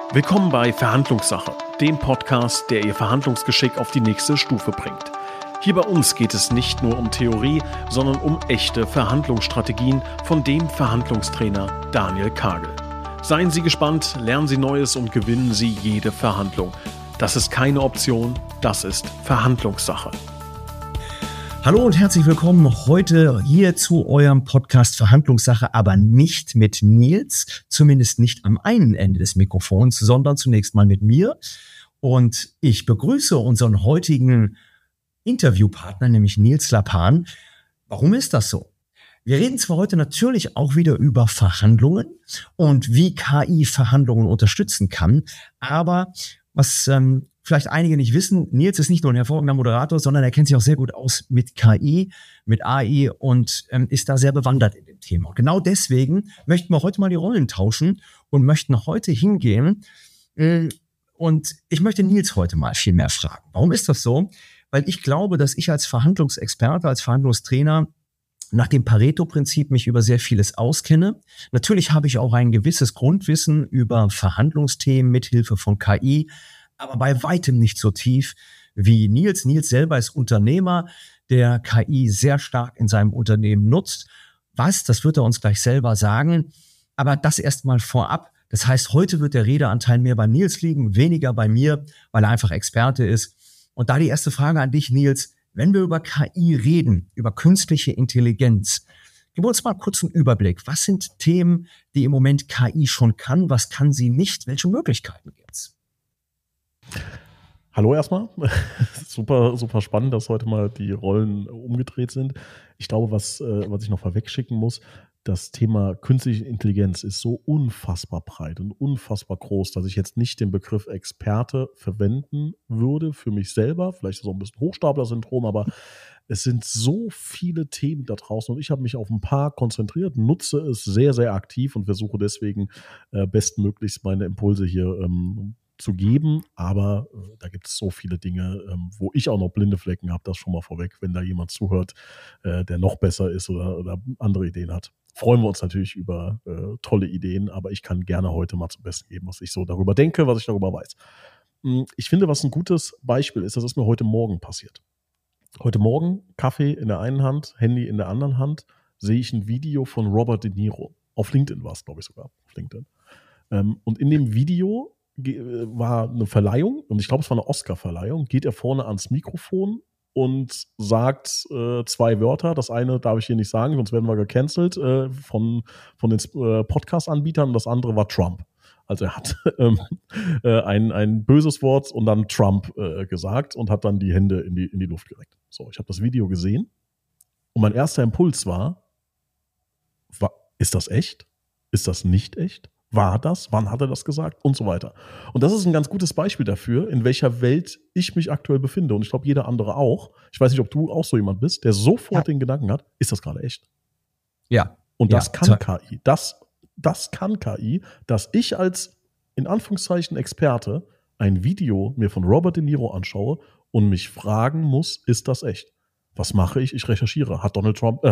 Willkommen bei Verhandlungssache, dem Podcast, der Ihr Verhandlungsgeschick auf die nächste Stufe bringt. Hier bei uns geht es nicht nur um Theorie, sondern um echte Verhandlungsstrategien von dem Verhandlungstrainer Daniel Kagel. Seien Sie gespannt, lernen Sie Neues und gewinnen Sie jede Verhandlung. Das ist keine Option, das ist Verhandlungssache. Hallo und herzlich willkommen heute hier zu eurem Podcast Verhandlungssache, aber nicht mit Nils, zumindest nicht am einen Ende des Mikrofons, sondern zunächst mal mit mir. Und ich begrüße unseren heutigen Interviewpartner, nämlich Nils Lapan. Warum ist das so? Wir reden zwar heute natürlich auch wieder über Verhandlungen und wie KI Verhandlungen unterstützen kann, aber was vielleicht einige nicht wissen, Nils ist nicht nur ein hervorragender Moderator, sondern er kennt sich auch sehr gut aus mit KI, mit AI und ist da sehr bewandert in dem Thema. Und genau deswegen möchten wir heute mal die Rollen tauschen und möchten heute hingehen. Und ich möchte Nils heute mal viel mehr fragen. Warum ist das so? Weil ich glaube, dass ich als Verhandlungsexperte, als Verhandlungstrainer nach dem Pareto-Prinzip mich über sehr vieles auskenne. Natürlich habe ich auch ein gewisses Grundwissen über Verhandlungsthemen mithilfe von KI, aber bei weitem nicht so tief wie Nils. Nils selber ist Unternehmer, der KI sehr stark in seinem Unternehmen nutzt. Was? Das wird er uns gleich selber sagen. Aber das erstmal vorab. Das heißt, heute wird der Redeanteil mehr bei Nils liegen, weniger bei mir, weil er einfach Experte ist. Und da die erste Frage an dich, Nils. Wenn wir über KI reden, über künstliche Intelligenz, gib uns mal kurz einen Überblick. Was sind Themen, die im Moment KI schon kann? Was kann sie nicht? Welche Möglichkeiten gibt's? Hallo erstmal. Super, super spannend, dass heute mal die Rollen umgedreht sind. Ich glaube, was ich noch vorweg schicken muss, das Thema künstliche Intelligenz ist so unfassbar breit und unfassbar groß, dass ich jetzt nicht den Begriff Experte verwenden würde für mich selber. Vielleicht so ein bisschen Hochstapler-Syndrom, aber es sind so viele Themen da draußen und ich habe mich auf ein paar konzentriert, nutze es sehr, sehr aktiv und versuche deswegen bestmöglichst meine Impulse hier zu geben, aber da gibt es so viele Dinge, wo ich auch noch blinde Flecken habe, das schon mal vorweg, wenn da jemand zuhört, der noch besser ist oder andere Ideen hat. Freuen wir uns natürlich über tolle Ideen, aber ich kann gerne heute mal zum Besten geben, was ich so darüber denke, was ich darüber weiß. Ich finde, was ein gutes Beispiel ist, das ist mir heute Morgen passiert. Heute Morgen, Kaffee in der einen Hand, Handy in der anderen Hand, sehe ich ein Video von Robert De Niro. Auf LinkedIn war es, glaube ich sogar. Auf LinkedIn. Und in dem Video war eine Verleihung, und ich glaube, es war eine Oscar-Verleihung, geht er vorne ans Mikrofon und sagt zwei Wörter. Das eine darf ich hier nicht sagen, sonst werden wir gecancelt von den Podcast-Anbietern. Und das andere war Trump. Also er hat ein böses Wort und dann Trump gesagt und hat dann die Hände in die Luft gereckt. So, ich habe das Video gesehen und mein erster Impuls war, ist das echt? Ist das nicht echt? War das? Wann hat er das gesagt? Und so weiter. Und das ist ein ganz gutes Beispiel dafür, in welcher Welt ich mich aktuell befinde. Und ich glaube, jeder andere auch. Ich weiß nicht, ob du auch so jemand bist, der sofort den Gedanken hat, ist das gerade echt? Ja. Und das kann KI. Das kann KI, dass ich als, in Anführungszeichen, Experte ein Video mir von Robert De Niro anschaue und mich fragen muss, ist das echt? Was mache ich? Ich recherchiere. Hat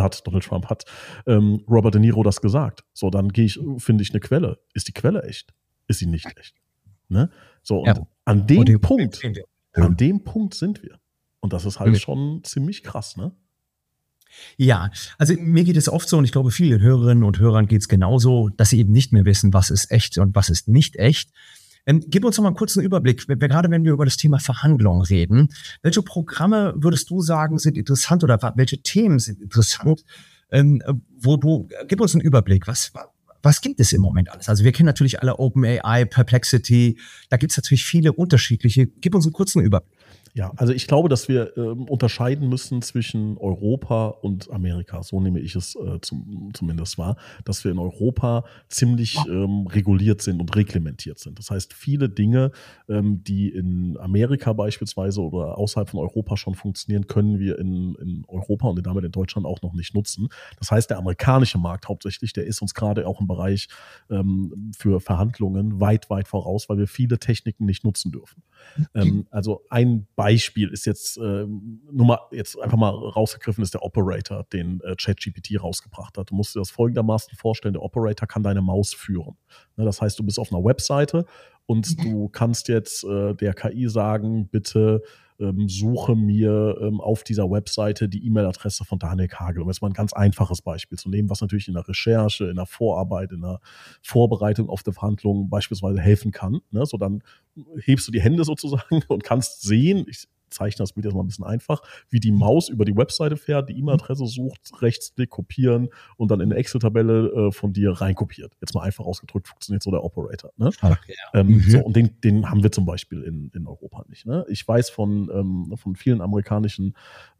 Robert De Niro das gesagt? So, dann finde ich eine Quelle. Ist die Quelle echt? Ist sie nicht echt? Ne? So, und an dem Punkt sind wir. Und das ist halt schon ziemlich krass, ne? Ja, also mir geht es oft so, und ich glaube, vielen Hörerinnen und Hörern geht es genauso, dass sie eben nicht mehr wissen, was ist echt und was ist nicht echt. Gib uns noch mal einen kurzen Überblick, gerade wenn wir über das Thema Verhandlungen reden. Welche Programme würdest du sagen, sind interessant oder welche Themen sind interessant? Gib uns einen Überblick. Was gibt es im Moment alles? Also wir kennen natürlich alle OpenAI, Perplexity. Da gibt es natürlich viele unterschiedliche. Gib uns einen kurzen Überblick. Ja, also ich glaube, dass wir unterscheiden müssen zwischen Europa und Amerika. So nehme ich es zumindest wahr, dass wir in Europa ziemlich reguliert sind und reglementiert sind. Das heißt, viele Dinge, die in Amerika beispielsweise oder außerhalb von Europa schon funktionieren, können wir in Europa und damit in Deutschland auch noch nicht nutzen. Das heißt, der amerikanische Markt hauptsächlich, der ist uns gerade auch im Bereich für Verhandlungen weit, weit voraus, weil wir viele Techniken nicht nutzen dürfen. Also ein Beispiel ist jetzt jetzt einfach mal rausgegriffen, ist der Operator, den ChatGPT rausgebracht hat. Du musst dir das folgendermaßen vorstellen, der Operator kann deine Maus führen. Das heißt, du bist auf einer Webseite und du kannst jetzt der KI sagen, bitte suche mir auf dieser Webseite die E-Mail-Adresse von Daniel Kagel, um jetzt mal ein ganz einfaches Beispiel zu nehmen, was natürlich in der Recherche, in der Vorarbeit, in der Vorbereitung auf die Verhandlungen beispielsweise helfen kann. Ne? So, dann hebst du die Hände sozusagen und kannst sehen, ich zeichne das Bild jetzt mal ein bisschen einfach, wie die Maus über die Webseite fährt, die E-Mail-Adresse sucht, Rechtsklick, kopieren und dann in eine Excel-Tabelle von dir reinkopiert. Jetzt mal einfach ausgedrückt, funktioniert so der Operator. Ne? Okay, ja. So, und den haben wir zum Beispiel in Europa nicht. Ne? Ich weiß von vielen amerikanischen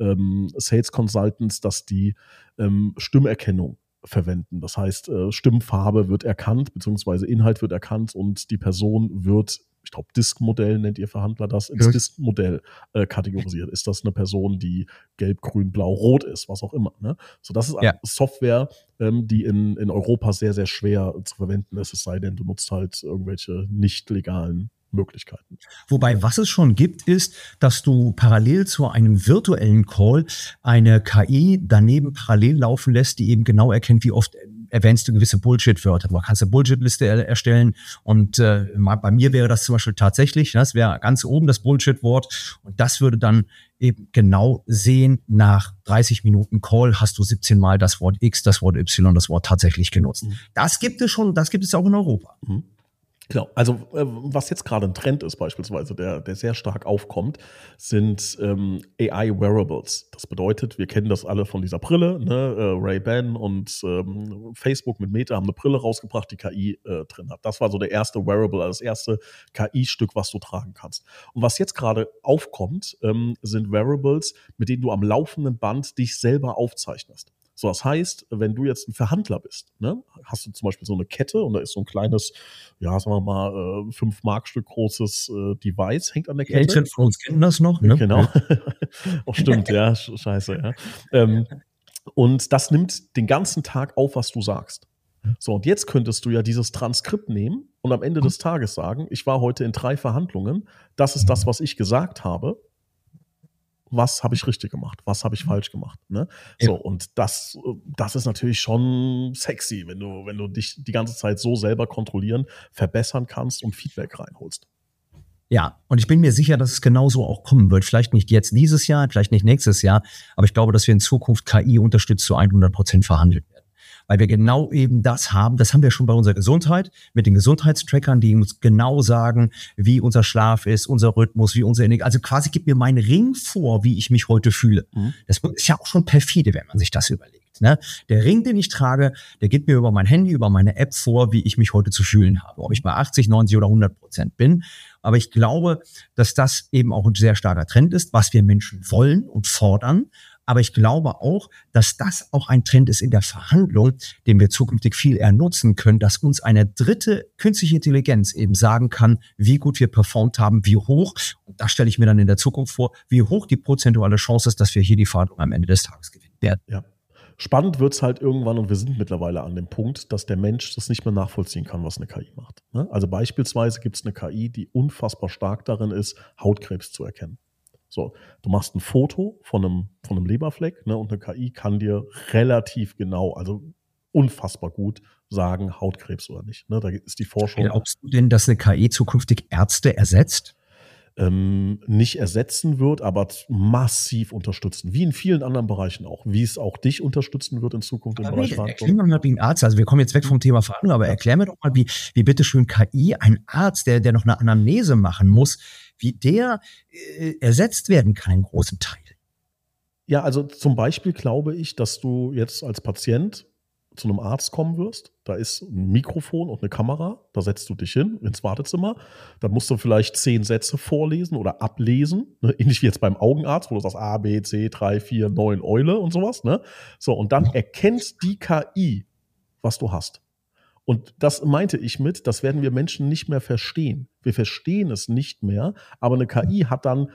Sales Consultants, dass die Stimmerkennung verwenden. Das heißt, Stimmfarbe wird erkannt, beziehungsweise Inhalt wird erkannt und die Person wird, ich glaube, Disk-Modell nennt ihr Verhandler das, ins Disk-Modell kategorisiert. Ist das eine Person, die gelb, grün, blau, rot ist, was auch immer. Ne? So, das ist Software, die in Europa sehr, sehr schwer zu verwenden ist, es sei denn, du nutzt halt irgendwelche nicht legalen Möglichkeiten. Wobei, was es schon gibt, ist, dass du parallel zu einem virtuellen Call eine KI daneben parallel laufen lässt, die eben genau erkennt, wie oft erwähnst du gewisse Bullshit-Wörter. Du kannst eine Bullshit-Liste erstellen und bei mir wäre das zum Beispiel tatsächlich, das wäre ganz oben das Bullshit-Wort und das würde dann eben genau sehen, nach 30 Minuten Call hast du 17 Mal das Wort X, das Wort Y, das Wort tatsächlich genutzt. Das gibt es schon, das gibt es auch in Europa. Genau, also was jetzt gerade ein Trend ist beispielsweise, der sehr stark aufkommt, sind AI-Wearables. Das bedeutet, wir kennen das alle von dieser Brille, ne? Ray-Ban und Facebook mit Meta haben eine Brille rausgebracht, die KI drin hat. Das war so der erste Wearable, also das erste KI-Stück, was du tragen kannst. Und was jetzt gerade aufkommt, sind Wearables, mit denen du am laufenden Band dich selber aufzeichnest. So, das heißt, wenn du jetzt ein Verhandler bist, ne, hast du zum Beispiel so eine Kette und da ist so ein kleines, ja, sagen wir mal, 5-Mark-Stück großes Device, hängt an der Kette. Älteren von uns kennen das noch, ne? Genau. Auch stimmt, ja, scheiße, ja. Und das nimmt den ganzen Tag auf, was du sagst. So, und jetzt könntest du ja dieses Transkript nehmen und am Ende des Tages sagen, ich war heute in 3 Verhandlungen, das ist das, was ich gesagt habe. Was habe ich richtig gemacht? Was habe ich falsch gemacht? Ne? So, und das ist natürlich schon sexy, wenn du dich die ganze Zeit so selber kontrollieren, verbessern kannst und Feedback reinholst. Ja, und ich bin mir sicher, dass es genauso auch kommen wird. Vielleicht nicht jetzt dieses Jahr, vielleicht nicht nächstes Jahr, aber ich glaube, dass wir in Zukunft KI unterstützt zu 100% verhandelt werden. Weil wir genau eben das haben wir schon bei unserer Gesundheit, mit den Gesundheitstrackern, die uns genau sagen, wie unser Schlaf ist, unser Rhythmus, wie unser Energie, also quasi gibt mir mein Ring vor, wie ich mich heute fühle. Das ist ja auch schon perfide, wenn man sich das überlegt. Ne? Der Ring, den ich trage, der gibt mir über mein Handy, über meine App vor, wie ich mich heute zu fühlen habe. Ob ich bei 80, 90 oder 100% bin. Aber ich glaube, dass das eben auch ein sehr starker Trend ist, was wir Menschen wollen und fordern. Aber ich glaube auch, dass das auch ein Trend ist in der Verhandlung, den wir zukünftig viel eher nutzen können, dass uns eine dritte künstliche Intelligenz eben sagen kann, wie gut wir performt haben, wie hoch, und das stelle ich mir dann in der Zukunft vor, wie hoch die prozentuale Chance ist, dass wir hier die Verhandlung am Ende des Tages gewinnen werden. Ja. Spannend wird es halt irgendwann, und wir sind mittlerweile an dem Punkt, dass der Mensch das nicht mehr nachvollziehen kann, was eine KI macht. Ne? Also beispielsweise gibt es eine KI, die unfassbar stark darin ist, Hautkrebs zu erkennen. So, du machst ein Foto von einem Leberfleck, ne, und eine KI kann dir relativ genau, also unfassbar gut sagen, Hautkrebs oder nicht. Ne? Da ist die Forschung. Glaubst du denn, dass eine KI zukünftig Ärzte ersetzt? Nicht ersetzen wird, aber massiv unterstützen. Wie in vielen anderen Bereichen auch. Wie es auch dich unterstützen wird in Zukunft im Bereich Verhandlung. Erklär mir mal wie ein Arzt, also wir kommen jetzt weg vom Thema Verhandlung, aber erklär mir doch mal, wie bitteschön KI, ein Arzt, der noch eine Anamnese machen muss, wie der ersetzt werden kann in großen Teilen. Ja, also zum Beispiel glaube ich, dass du jetzt als Patient zu einem Arzt kommen wirst, da ist ein Mikrofon und eine Kamera, da setzt du dich hin ins Wartezimmer, da musst du vielleicht 10 Sätze vorlesen oder ablesen, ne? Ähnlich wie jetzt beim Augenarzt, wo du sagst A, B, C, 3, 4, 9, Eule und sowas. Ne? So, und dann erkennt die KI, was du hast. Und das meinte ich mit, das werden wir Menschen nicht mehr verstehen. Wir verstehen es nicht mehr, aber eine KI hat dann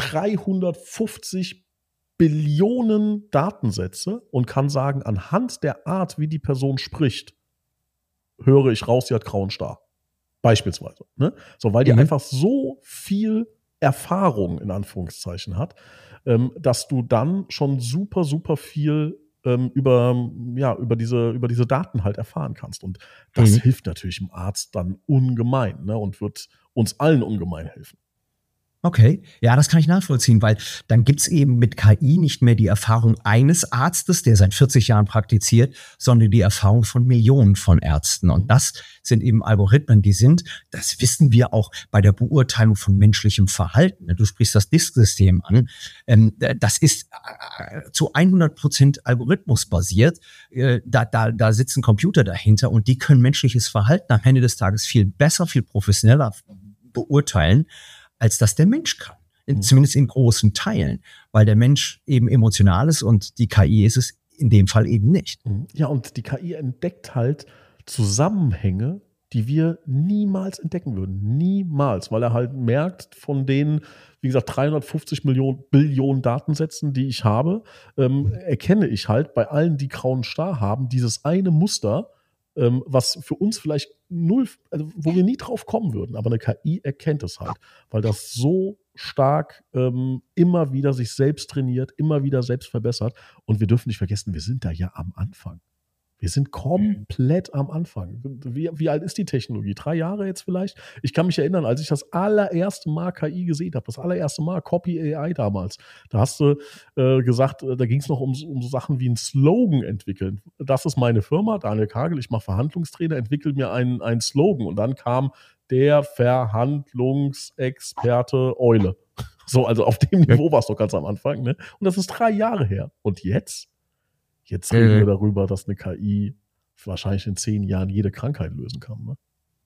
350 Billionen Datensätze und kann sagen, anhand der Art, wie die Person spricht, höre ich raus, sie hat grauen Star. Beispielsweise. Ne? So, weil die einfach so viel Erfahrung in Anführungszeichen hat, dass du dann schon super, super viel über diese Daten halt erfahren kannst. Und das hilft natürlich dem Arzt dann ungemein, ne? Und wird uns allen ungemein helfen. Okay, ja, das kann ich nachvollziehen, weil dann gibt's eben mit KI nicht mehr die Erfahrung eines Arztes, der seit 40 Jahren praktiziert, sondern die Erfahrung von Millionen von Ärzten. Und das sind eben Algorithmen, das wissen wir auch bei der Beurteilung von menschlichem Verhalten. Du sprichst das DISC-System an. Das ist zu 100% algorithmusbasiert. Da sitzen Computer dahinter und die können menschliches Verhalten am Ende des Tages viel besser, viel professioneller beurteilen, als das der Mensch kann. Zumindest in großen Teilen, weil der Mensch eben emotional ist und die KI ist es in dem Fall eben nicht. Ja, und die KI entdeckt halt Zusammenhänge, die wir niemals entdecken würden. Niemals, weil er halt merkt, von den, wie gesagt, 350 Billionen Datensätzen, die ich habe, erkenne ich halt bei allen, die grauen Star haben, dieses eine Muster, was für uns vielleicht wo wir nie drauf kommen würden, aber eine KI erkennt es halt, weil das so stark immer wieder sich selbst trainiert, immer wieder selbst verbessert. Und wir dürfen nicht vergessen, wir sind da ja am Anfang. Wir sind komplett am Anfang. Wie alt ist die Technologie? 3 Jahre jetzt vielleicht? Ich kann mich erinnern, als ich das allererste Mal KI gesehen habe, das allererste Mal Copy AI damals, da hast du gesagt, da ging es noch um so Sachen wie einen Slogan entwickeln. Das ist meine Firma, Daniel Kagel, ich mache Verhandlungstrainer, entwickle mir einen Slogan. Und dann kam der Verhandlungsexperte Eule. So, also auf dem Niveau war es doch ganz am Anfang. Ne? Und das ist 3 Jahre her. Und jetzt reden wir darüber, dass eine KI wahrscheinlich in 10 Jahren jede Krankheit lösen kann.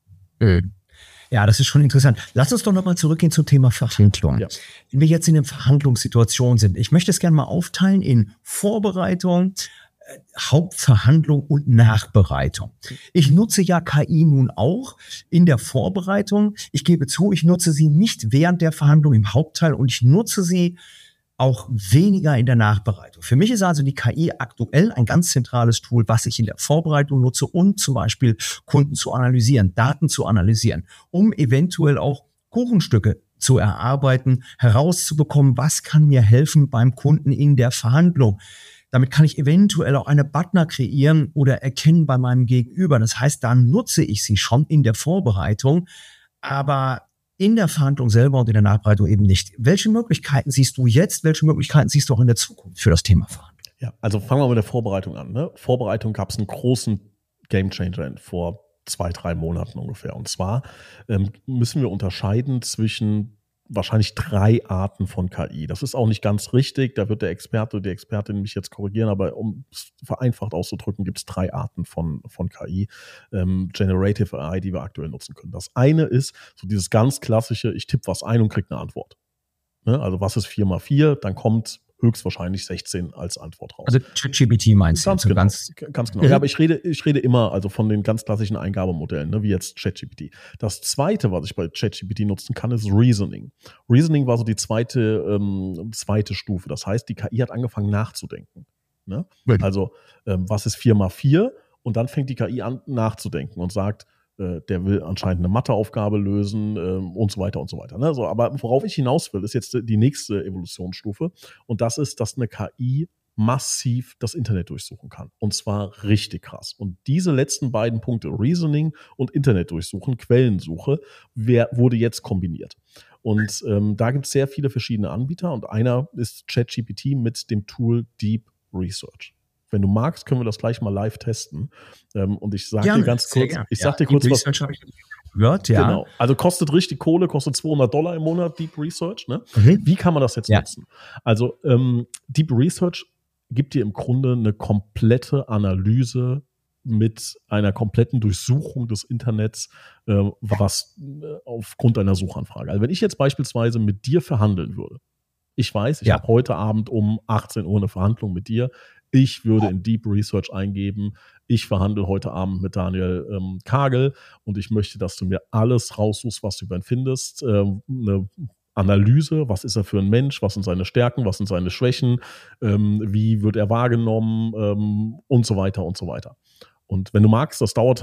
Ne? Ja, das ist schon interessant. Lass uns doch nochmal zurückgehen zum Thema Verhandlung. Ja. Wenn wir jetzt in einer Verhandlungssituation sind, ich möchte es gerne mal aufteilen in Vorbereitung, Hauptverhandlung und Nachbereitung. Ich nutze ja KI nun auch in der Vorbereitung. Ich gebe zu, ich nutze sie nicht während der Verhandlung im Hauptteil und ich nutze sie auch weniger in der Nachbereitung. Für mich ist also die KI aktuell ein ganz zentrales Tool, was ich in der Vorbereitung nutze, um zum Beispiel Kunden zu analysieren, Daten zu analysieren, um eventuell auch Kuchenstücke zu erarbeiten, herauszubekommen, was kann mir helfen beim Kunden in der Verhandlung. Damit kann ich eventuell auch eine Butner kreieren oder erkennen bei meinem Gegenüber. Das heißt, da nutze ich sie schon in der Vorbereitung, aber in der Verhandlung selber und in der Nachbereitung eben nicht. Welche Möglichkeiten siehst du jetzt? Welche Möglichkeiten siehst du auch in der Zukunft für das Thema Verhandlung? Ja, also fangen wir mit der Vorbereitung an. Ne? Vorbereitung gab es einen großen Gamechanger vor 2-3 Monaten ungefähr. Und zwar müssen wir unterscheiden zwischen wahrscheinlich 3 Arten von KI. Das ist auch nicht ganz richtig. Da wird der Experte oder die Expertin mich jetzt korrigieren, aber um es vereinfacht auszudrücken, gibt es 3 Arten von KI, Generative AI, die wir aktuell nutzen können. Das eine ist so dieses ganz klassische, ich tippe was ein und kriege eine Antwort. Ne? Also was ist 4 mal 4? Dann kommt höchstwahrscheinlich 16 als Antwort raus. Also ChatGPT meinst du? Ganz genau. Ja, aber ich rede immer also von den ganz klassischen Eingabemodellen, ne, wie jetzt ChatGPT. Das zweite, was ich bei ChatGPT nutzen kann, ist Reasoning. Reasoning war so die zweite Stufe. Das heißt, die KI hat angefangen nachzudenken. Ne? Also, was ist 4 mal 4? Und dann fängt die KI an nachzudenken und sagt, der will anscheinend eine Matheaufgabe lösen und so weiter und so weiter. Ne? So, aber worauf ich hinaus will, ist jetzt die nächste Evolutionsstufe. Und das ist, dass eine KI massiv das Internet durchsuchen kann. Und zwar richtig krass. Und diese letzten beiden Punkte, Reasoning und Internet durchsuchen, Quellensuche, wurde jetzt kombiniert. Und da gibt es sehr viele verschiedene Anbieter. Und einer ist ChatGPT mit dem Tool Deep Research. Wenn du magst, können wir das gleich mal live testen. Und ich sage dir ganz kurz, was habe ich gehört, ja. Genau. Also kostet richtig Kohle, kostet $200 im Monat, Deep Research. Ne? Mhm. Wie kann man das jetzt nutzen? Also Deep Research gibt dir im Grunde eine komplette Analyse mit einer kompletten Durchsuchung des Internets, was aufgrund einer Suchanfrage. Also wenn ich jetzt beispielsweise mit dir verhandeln würde, ich weiß, ich habe heute Abend um 18 Uhr eine Verhandlung mit dir. Ich würde in Deep Research eingeben, ich verhandle heute Abend mit Daniel Kagel und ich möchte, dass du mir alles raussuchst, was du über ihn findest. Eine Analyse, was ist er für ein Mensch, was sind seine Stärken, was sind seine Schwächen, wie wird er wahrgenommen und so weiter und so weiter. Und wenn du magst, das dauert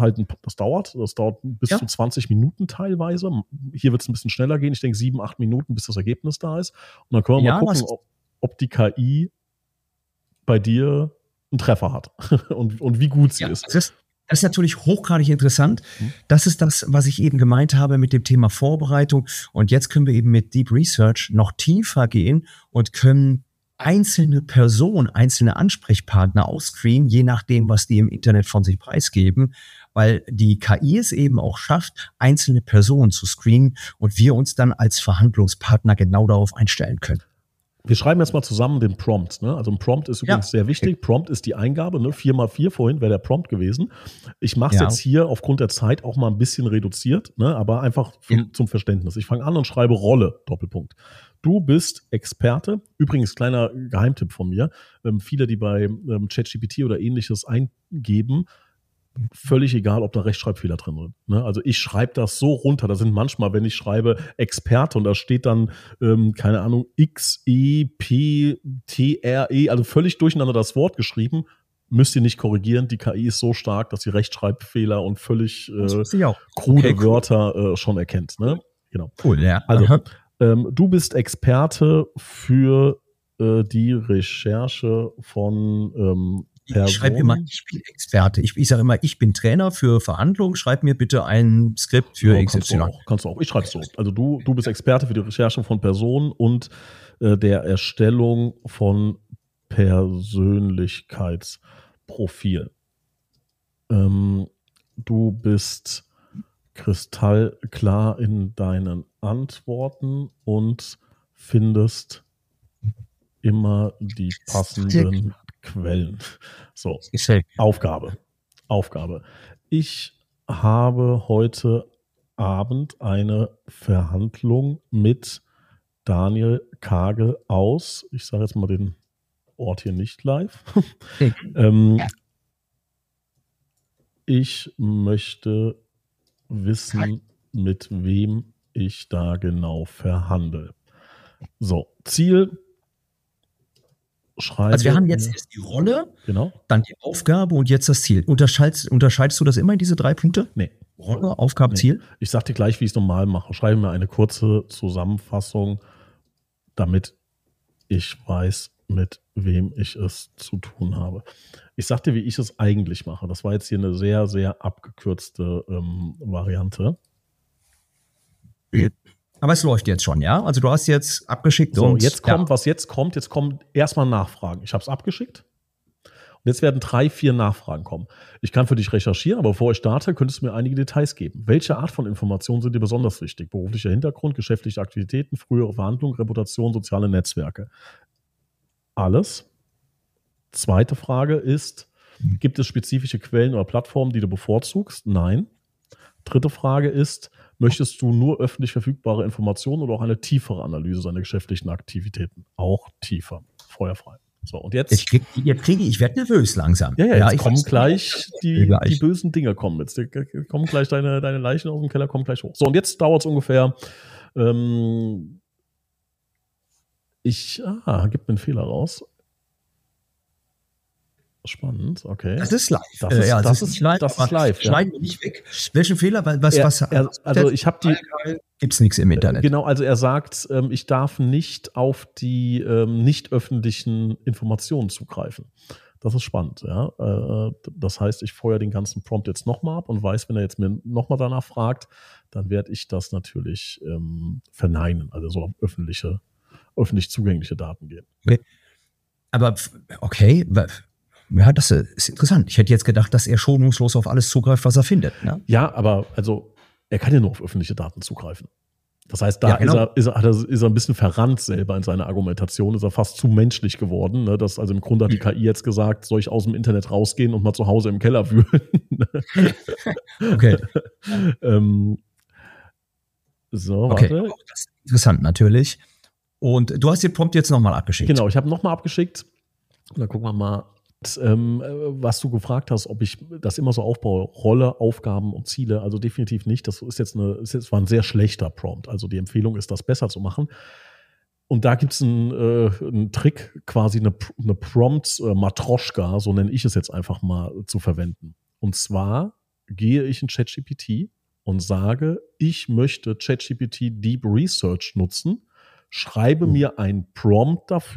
bis zu 20 Minuten teilweise. Hier wird es ein bisschen schneller gehen. Ich denke 7-8 Minuten, bis das Ergebnis da ist. Und dann können wir mal gucken, ob die KI bei dir einen Treffer hat und wie gut sie ist. Das ist natürlich hochgradig interessant. Das ist das, was ich eben gemeint habe mit dem Thema Vorbereitung. Und jetzt können wir eben mit Deep Research noch tiefer gehen und können einzelne Personen, einzelne Ansprechpartner ausscreenen, je nachdem, was die im Internet von sich preisgeben, weil die KI es eben auch schafft, einzelne Personen zu screenen und wir uns dann als Verhandlungspartner genau darauf einstellen können. Wir schreiben jetzt mal zusammen den Prompt. Ne? Also ein Prompt ist übrigens sehr wichtig. Prompt ist die Eingabe. Ne? 4x4 vorhin wäre der Prompt gewesen. Ich mache es jetzt hier aufgrund der Zeit auch mal ein bisschen reduziert, ne? Aber einfach zum Verständnis. Ich fange an und schreibe Rolle, Doppelpunkt. Du bist Experte. Übrigens, kleiner Geheimtipp von mir. Viele, die bei ChatGPT oder ähnliches eingeben, völlig egal, ob da Rechtschreibfehler drin sind. Ne? Also ich schreibe das so runter. Da sind manchmal, wenn ich schreibe Experte und da steht dann, keine Ahnung, XEPTRE, also völlig durcheinander das Wort geschrieben, müsst ihr nicht korrigieren. Die KI ist so stark, dass sie Rechtschreibfehler und völlig krude Wörter schon erkennt. Ne? Genau. Cool, ja. Also, du bist Experte für die Recherche von Ich schreibe immer, ich bin Experte. Ich sage immer, ich bin Trainer für Verhandlungen. Schreib mir bitte ein Skript für XY. Kannst du auch. Ich schreibe es so. Also du bist Experte für die Recherche von Personen und der Erstellung von Persönlichkeitsprofil. Du bist kristallklar in deinen Antworten und findest immer die passenden Quellen. So, Aufgabe. Ich habe heute Abend eine Verhandlung mit Daniel Kage aus. Ich sage jetzt mal den Ort hier nicht live. Ich möchte wissen, mit wem ich da genau verhandle. So, Ziel. Also wir haben jetzt erst die Rolle, dann die Aufgabe und jetzt das Ziel. Unterscheidest du das immer in diese 3 Punkte? Nee. Rolle, Aufgabe, Ziel? Ich sag dir gleich, wie ich es normal mache. Schreibe mir eine kurze Zusammenfassung, damit ich weiß, mit wem ich es zu tun habe. Ich sag dir, wie ich es eigentlich mache. Das war jetzt hier eine sehr, sehr abgekürzte Variante. Aber es läuft jetzt schon, ja? Also du hast jetzt abgeschickt. So, jetzt kommt, was jetzt kommt. Jetzt kommen erstmal Nachfragen. Ich habe es abgeschickt. Und jetzt werden 3, 4 Nachfragen kommen. Ich kann für dich recherchieren, aber bevor ich starte, könntest du mir einige Details geben. Welche Art von Informationen sind dir besonders wichtig? Beruflicher Hintergrund, geschäftliche Aktivitäten, frühere Verhandlungen, Reputation, soziale Netzwerke. Alles. Zweite Frage ist, gibt es spezifische Quellen oder Plattformen, die du bevorzugst? Nein. Dritte Frage ist, möchtest du nur öffentlich verfügbare Informationen oder auch eine tiefere Analyse seiner geschäftlichen Aktivitäten? Auch tiefer. Feuerfrei. So, und jetzt. Ich werde nervös langsam. Jetzt kommen gleich die bösen Dinge kommen jetzt. Kommen gleich deine Leichen aus dem Keller, kommen gleich hoch. So, und jetzt dauert es ungefähr. Gibt mir einen Fehler raus. Spannend, okay. Das ist live. Das ist live. Schneiden wir nicht weg. Welchen Fehler? Also ich habe die. Gibt's nichts im Internet. Genau, also er sagt, ich darf nicht auf die nicht öffentlichen Informationen zugreifen. Das ist spannend, ja. Das heißt, ich feuere den ganzen Prompt jetzt nochmal ab und weiß, wenn er jetzt mir nochmal danach fragt, dann werde ich das natürlich verneinen. Also so öffentlich zugängliche Daten gehen. Okay. Aber okay. Ja, das ist interessant. Ich hätte jetzt gedacht, dass er schonungslos auf alles zugreift, was er findet. Ne? Ja, aber also er kann ja nur auf öffentliche Daten zugreifen. Das heißt, da ist er ein bisschen verrannt selber in seiner Argumentation, ist er fast zu menschlich geworden. Ne? Im Grunde hat die KI jetzt gesagt, soll ich aus dem Internet rausgehen und mal zu Hause im Keller wühlen. Okay. Warte. Das ist interessant natürlich. Und du hast den Prompt jetzt nochmal abgeschickt. Genau, ich habe nochmal abgeschickt. Und dann gucken wir mal, was du gefragt hast, ob ich das immer so aufbaue, Rolle, Aufgaben und Ziele, also definitiv nicht. Das war ein sehr schlechter Prompt. Also die Empfehlung ist, das besser zu machen. Und da gibt es einen Trick, quasi eine Prompt-Matroschka, so nenne ich es jetzt einfach mal, zu verwenden. Und zwar gehe ich in ChatGPT und sage, ich möchte ChatGPT Deep Research nutzen, schreibe mir einen Prompt dafür,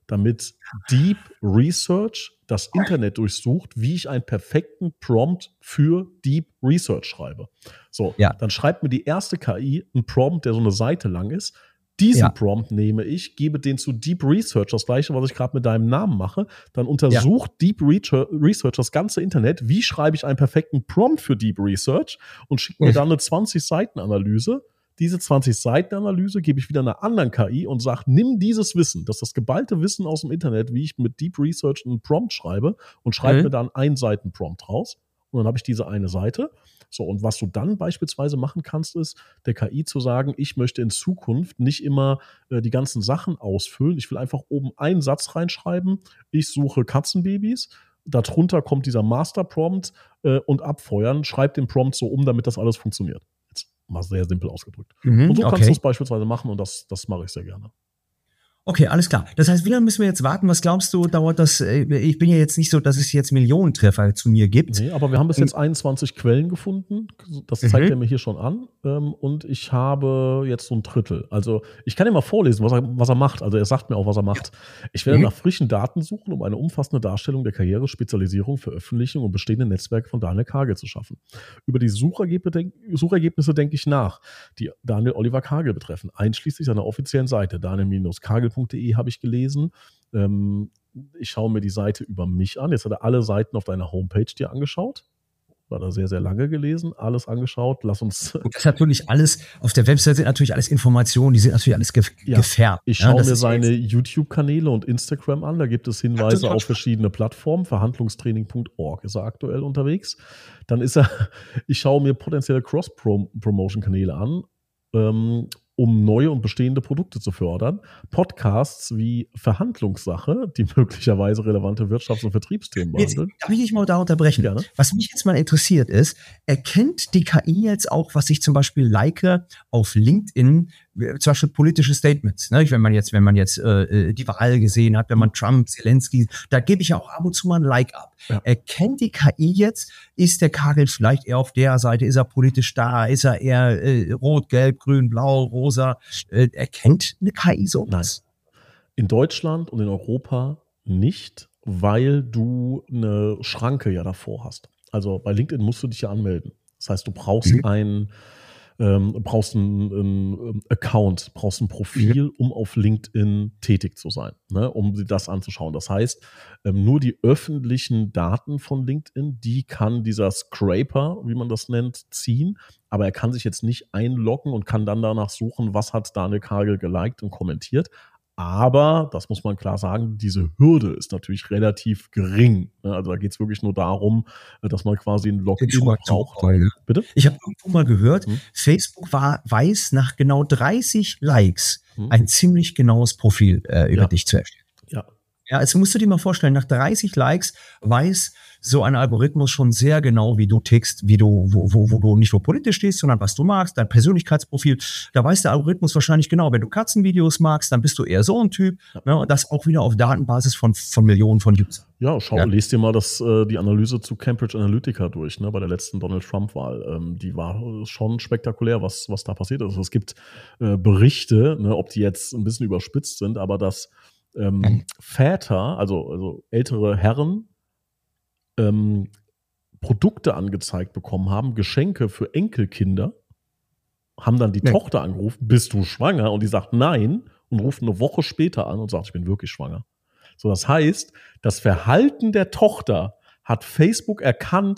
damit Deep Research das Internet durchsucht, wie ich einen perfekten Prompt für Deep Research schreibe. So, dann schreibt mir die erste KI einen Prompt, der so eine Seite lang ist. Diesen Prompt nehme ich, gebe den zu Deep Research, das gleiche, was ich gerade mit deinem Namen mache. Dann untersucht Deep Research das ganze Internet. Wie schreibe ich einen perfekten Prompt für Deep Research und schickt mir dann eine 20-Seiten-Analyse. Diese 20-Seiten-Analyse gebe ich wieder einer anderen KI und sage, nimm dieses Wissen, das ist das geballte Wissen aus dem Internet, wie ich mit Deep Research einen Prompt schreibe und schreibe mir dann einen Seiten-Prompt raus. Und dann habe ich diese eine Seite. So, und was du dann beispielsweise machen kannst, ist, der KI zu sagen, ich möchte in Zukunft nicht immer die ganzen Sachen ausfüllen. Ich will einfach oben einen Satz reinschreiben. Ich suche Katzenbabys. Darunter kommt dieser Master-Prompt und abfeuern. Schreib den Prompt so um, damit das alles funktioniert. Mal sehr simpel ausgedrückt. Und so kannst du es beispielsweise machen und das mache ich sehr gerne. Okay, alles klar. Das heißt, wie lange müssen wir jetzt warten? Was glaubst du, dauert das? Ich bin ja jetzt nicht so, dass es jetzt Millionentreffer zu mir gibt. Nee, aber wir haben bis jetzt 21 Quellen gefunden. Das zeigt er mir hier schon an. Und ich habe jetzt so ein Drittel. Also ich kann dir mal vorlesen, was er macht. Also er sagt mir auch, was er macht. Ich werde nach frischen Daten suchen, um eine umfassende Darstellung der Karriere, Spezialisierung, Veröffentlichung und bestehende Netzwerke von Daniel Kargel zu schaffen. Über die Suchergebnisse denke ich nach, die Daniel Oliver Kargel betreffen, einschließlich seiner offiziellen Seite, daniel-kargel.de habe ich gelesen. Ich schaue mir die Seite über mich an. Jetzt hat er alle Seiten auf deiner Homepage dir angeschaut. War da sehr, sehr lange gelesen, alles angeschaut. Lass uns. Und das ist natürlich alles, auf der Website sind natürlich alles Informationen, die sind natürlich alles gefärbt. Ich schaue mir seine YouTube-Kanäle und Instagram an. Da gibt es Hinweise auf verschiedene Plattformen. Verhandlungstraining.org ist er aktuell unterwegs. Dann ich schaue mir potenzielle Cross-Promotion-Kanäle an, um neue und bestehende Produkte zu fördern. Podcasts wie Verhandlungssache, die möglicherweise relevante Wirtschafts- und Vertriebsthemen behandeln. Darf ich dich mal da unterbrechen? Gerne. Was mich jetzt mal interessiert ist, erkennt die KI jetzt auch, was ich zum Beispiel like auf LinkedIn, zum Beispiel politische Statements, ne? Wenn man jetzt die Wahl gesehen hat, wenn man Trump, Zelensky, da gebe ich ja auch ab und zu mal ein Like ab. Ja. Erkennt die KI jetzt, ist der Kargel vielleicht eher auf der Seite, ist er politisch da, ist er eher rot, gelb, grün, blau, rosa? Erkennt eine KI sowas? Nein. In Deutschland und in Europa nicht, weil du eine Schranke ja davor hast. Also bei LinkedIn musst du dich ja anmelden. Das heißt, du brauchst einen Account, brauchst ein Profil, um auf LinkedIn tätig zu sein, ne, um dir das anzuschauen. Das heißt, nur die öffentlichen Daten von LinkedIn, die kann dieser Scraper, wie man das nennt, ziehen, aber er kann sich jetzt nicht einloggen und kann dann danach suchen, was hat Daniel Kargel geliked und kommentiert. Aber, das muss man klar sagen, diese Hürde ist natürlich relativ gering. Also da geht es wirklich nur darum, dass man quasi ein Login braucht. Bitte? Ich habe irgendwo mal gehört, Facebook weiß nach genau 30 Likes ein ziemlich genaues Profil über dich zu erstellen. Ja, jetzt musst du dir mal vorstellen, nach 30 Likes weiß so ein Algorithmus schon sehr genau, wie du tickst, wo du nicht nur politisch stehst, sondern was du magst, dein Persönlichkeitsprofil. Da weiß der Algorithmus wahrscheinlich genau, wenn du Katzenvideos magst, dann bist du eher so ein Typ. Ne, und das auch wieder auf Datenbasis von Millionen von Usern. Ja, lest dir mal die Analyse zu Cambridge Analytica durch, ne, bei der letzten Donald Trump-Wahl. Die war schon spektakulär, was da passiert ist. Also es gibt Berichte, ne, ob die jetzt ein bisschen überspitzt sind, aber dass Väter, also ältere Herren, Produkte angezeigt bekommen haben, Geschenke für Enkelkinder, haben dann die Tochter angerufen, bist du schwanger? Und die sagt nein und ruft eine Woche später an und sagt, ich bin wirklich schwanger. So, das heißt, das Verhalten der Tochter hat Facebook erkannt,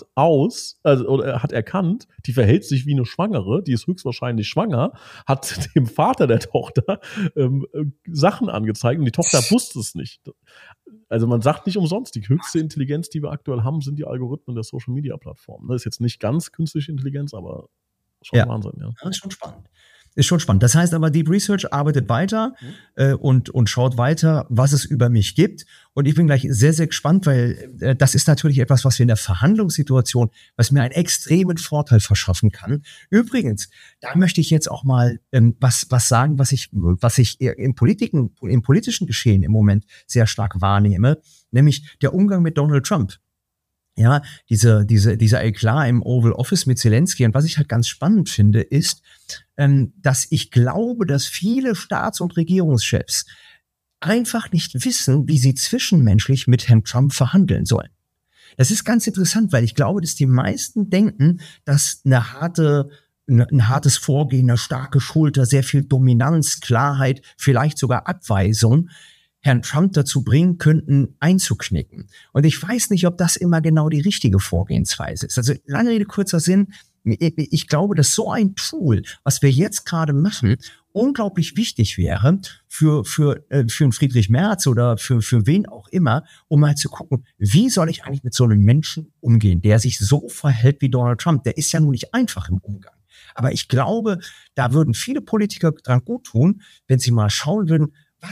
die verhält sich wie eine Schwangere, die ist höchstwahrscheinlich schwanger, hat dem Vater der Tochter Sachen angezeigt und die Tochter wusste es nicht. Also man sagt nicht umsonst, die höchste Intelligenz, die wir aktuell haben, sind die Algorithmen der Social-Media-Plattformen. Das ist jetzt nicht ganz künstliche Intelligenz, aber schon Wahnsinn. Ja, das ist schon spannend. Ist schon spannend. Das heißt aber, Deep Research arbeitet weiter und schaut weiter, was es über mich gibt. Und ich bin gleich sehr, sehr gespannt, weil das ist natürlich etwas, was wir in der Verhandlungssituation, was mir einen extremen Vorteil verschaffen kann. Übrigens, da möchte ich jetzt auch mal was sagen, was ich im politischen Geschehen im Moment sehr stark wahrnehme, nämlich der Umgang mit Donald Trump. Ja, dieser Eklat im Oval Office mit Zelensky. Und was ich halt ganz spannend finde, ist, dass ich glaube, dass viele Staats- und Regierungschefs einfach nicht wissen, wie sie zwischenmenschlich mit Herrn Trump verhandeln sollen. Das ist ganz interessant, weil ich glaube, dass die meisten denken, dass ein hartes Vorgehen, eine starke Schulter, sehr viel Dominanz, Klarheit, vielleicht sogar Abweisung Herrn Trump dazu bringen könnten, einzuknicken. Und ich weiß nicht, ob das immer genau die richtige Vorgehensweise ist. Also lange Rede, kurzer Sinn. Ich glaube, dass so ein Tool, was wir jetzt gerade machen, unglaublich wichtig wäre für einen Friedrich Merz oder für wen auch immer, um mal zu gucken, wie soll ich eigentlich mit so einem Menschen umgehen, der sich so verhält wie Donald Trump. Der ist ja nun nicht einfach im Umgang. Aber ich glaube, da würden viele Politiker dran gut tun, wenn sie mal schauen würden,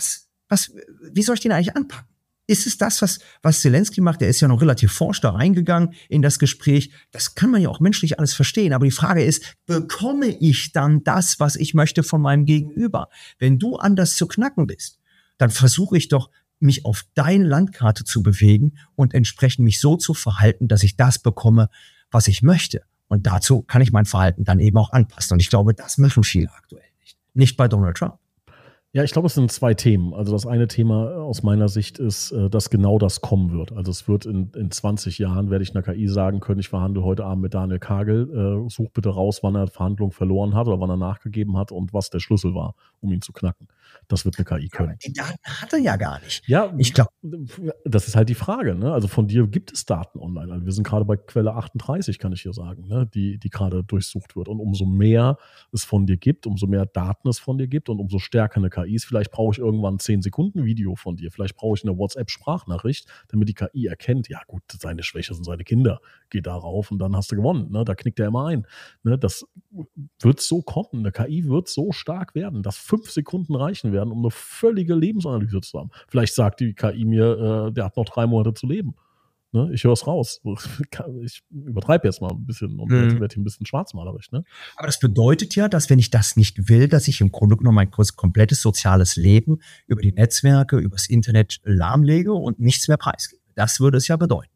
wie soll ich den eigentlich anpacken? Ist es das, was Zelensky macht? Der ist ja noch relativ forsch da reingegangen in das Gespräch. Das kann man ja auch menschlich alles verstehen. Aber die Frage ist, bekomme ich dann das, was ich möchte von meinem Gegenüber? Wenn du anders zu knacken bist, dann versuche ich doch, mich auf deine Landkarte zu bewegen und entsprechend mich so zu verhalten, dass ich das bekomme, was ich möchte. Und dazu kann ich mein Verhalten dann eben auch anpassen. Und ich glaube, das machen viele aktuell nicht. Nicht bei Donald Trump. Ja, ich glaube, es sind zwei Themen. Also das eine Thema aus meiner Sicht ist, dass genau das kommen wird. Also es wird in 20 Jahren, werde ich einer KI sagen können, ich verhandle heute Abend mit Daniel Kagel, such bitte raus, wann er Verhandlungen verloren hat oder wann er nachgegeben hat und was der Schlüssel war, um ihn zu knacken. Das wird eine KI können. Aber die Daten hat er ja gar nicht. Ja, ich glaube, das ist halt die Frage. Ne? Also von dir gibt es Daten online. Also wir sind gerade bei Quelle 38, kann ich hier sagen, ne? die gerade durchsucht wird. Und umso mehr es von dir gibt, umso mehr Daten es von dir gibt und umso stärker eine KI ist. Vielleicht brauche ich irgendwann ein 10-Sekunden-Video von dir. Vielleicht brauche ich eine WhatsApp-Sprachnachricht, damit die KI erkennt, ja gut, seine Schwäche sind seine Kinder. Geh darauf und dann hast du gewonnen. Ne? Da knickt er immer ein. Ne? Das wird so kommen. Eine KI wird so stark werden, dass 5 Sekunden reichen werden, um eine völlige Lebensanalyse zu haben. Vielleicht sagt die KI mir, der hat noch 3 Monate zu leben. Ne? Ich höre es raus. Ich übertreibe jetzt mal ein bisschen und werde hier ein bisschen schwarzmalerisch. Ne? Aber das bedeutet ja, dass wenn ich das nicht will, dass ich im Grunde genommen mein komplettes soziales Leben über die Netzwerke, übers Internet lahmlege und nichts mehr preisgebe. Das würde es ja bedeuten.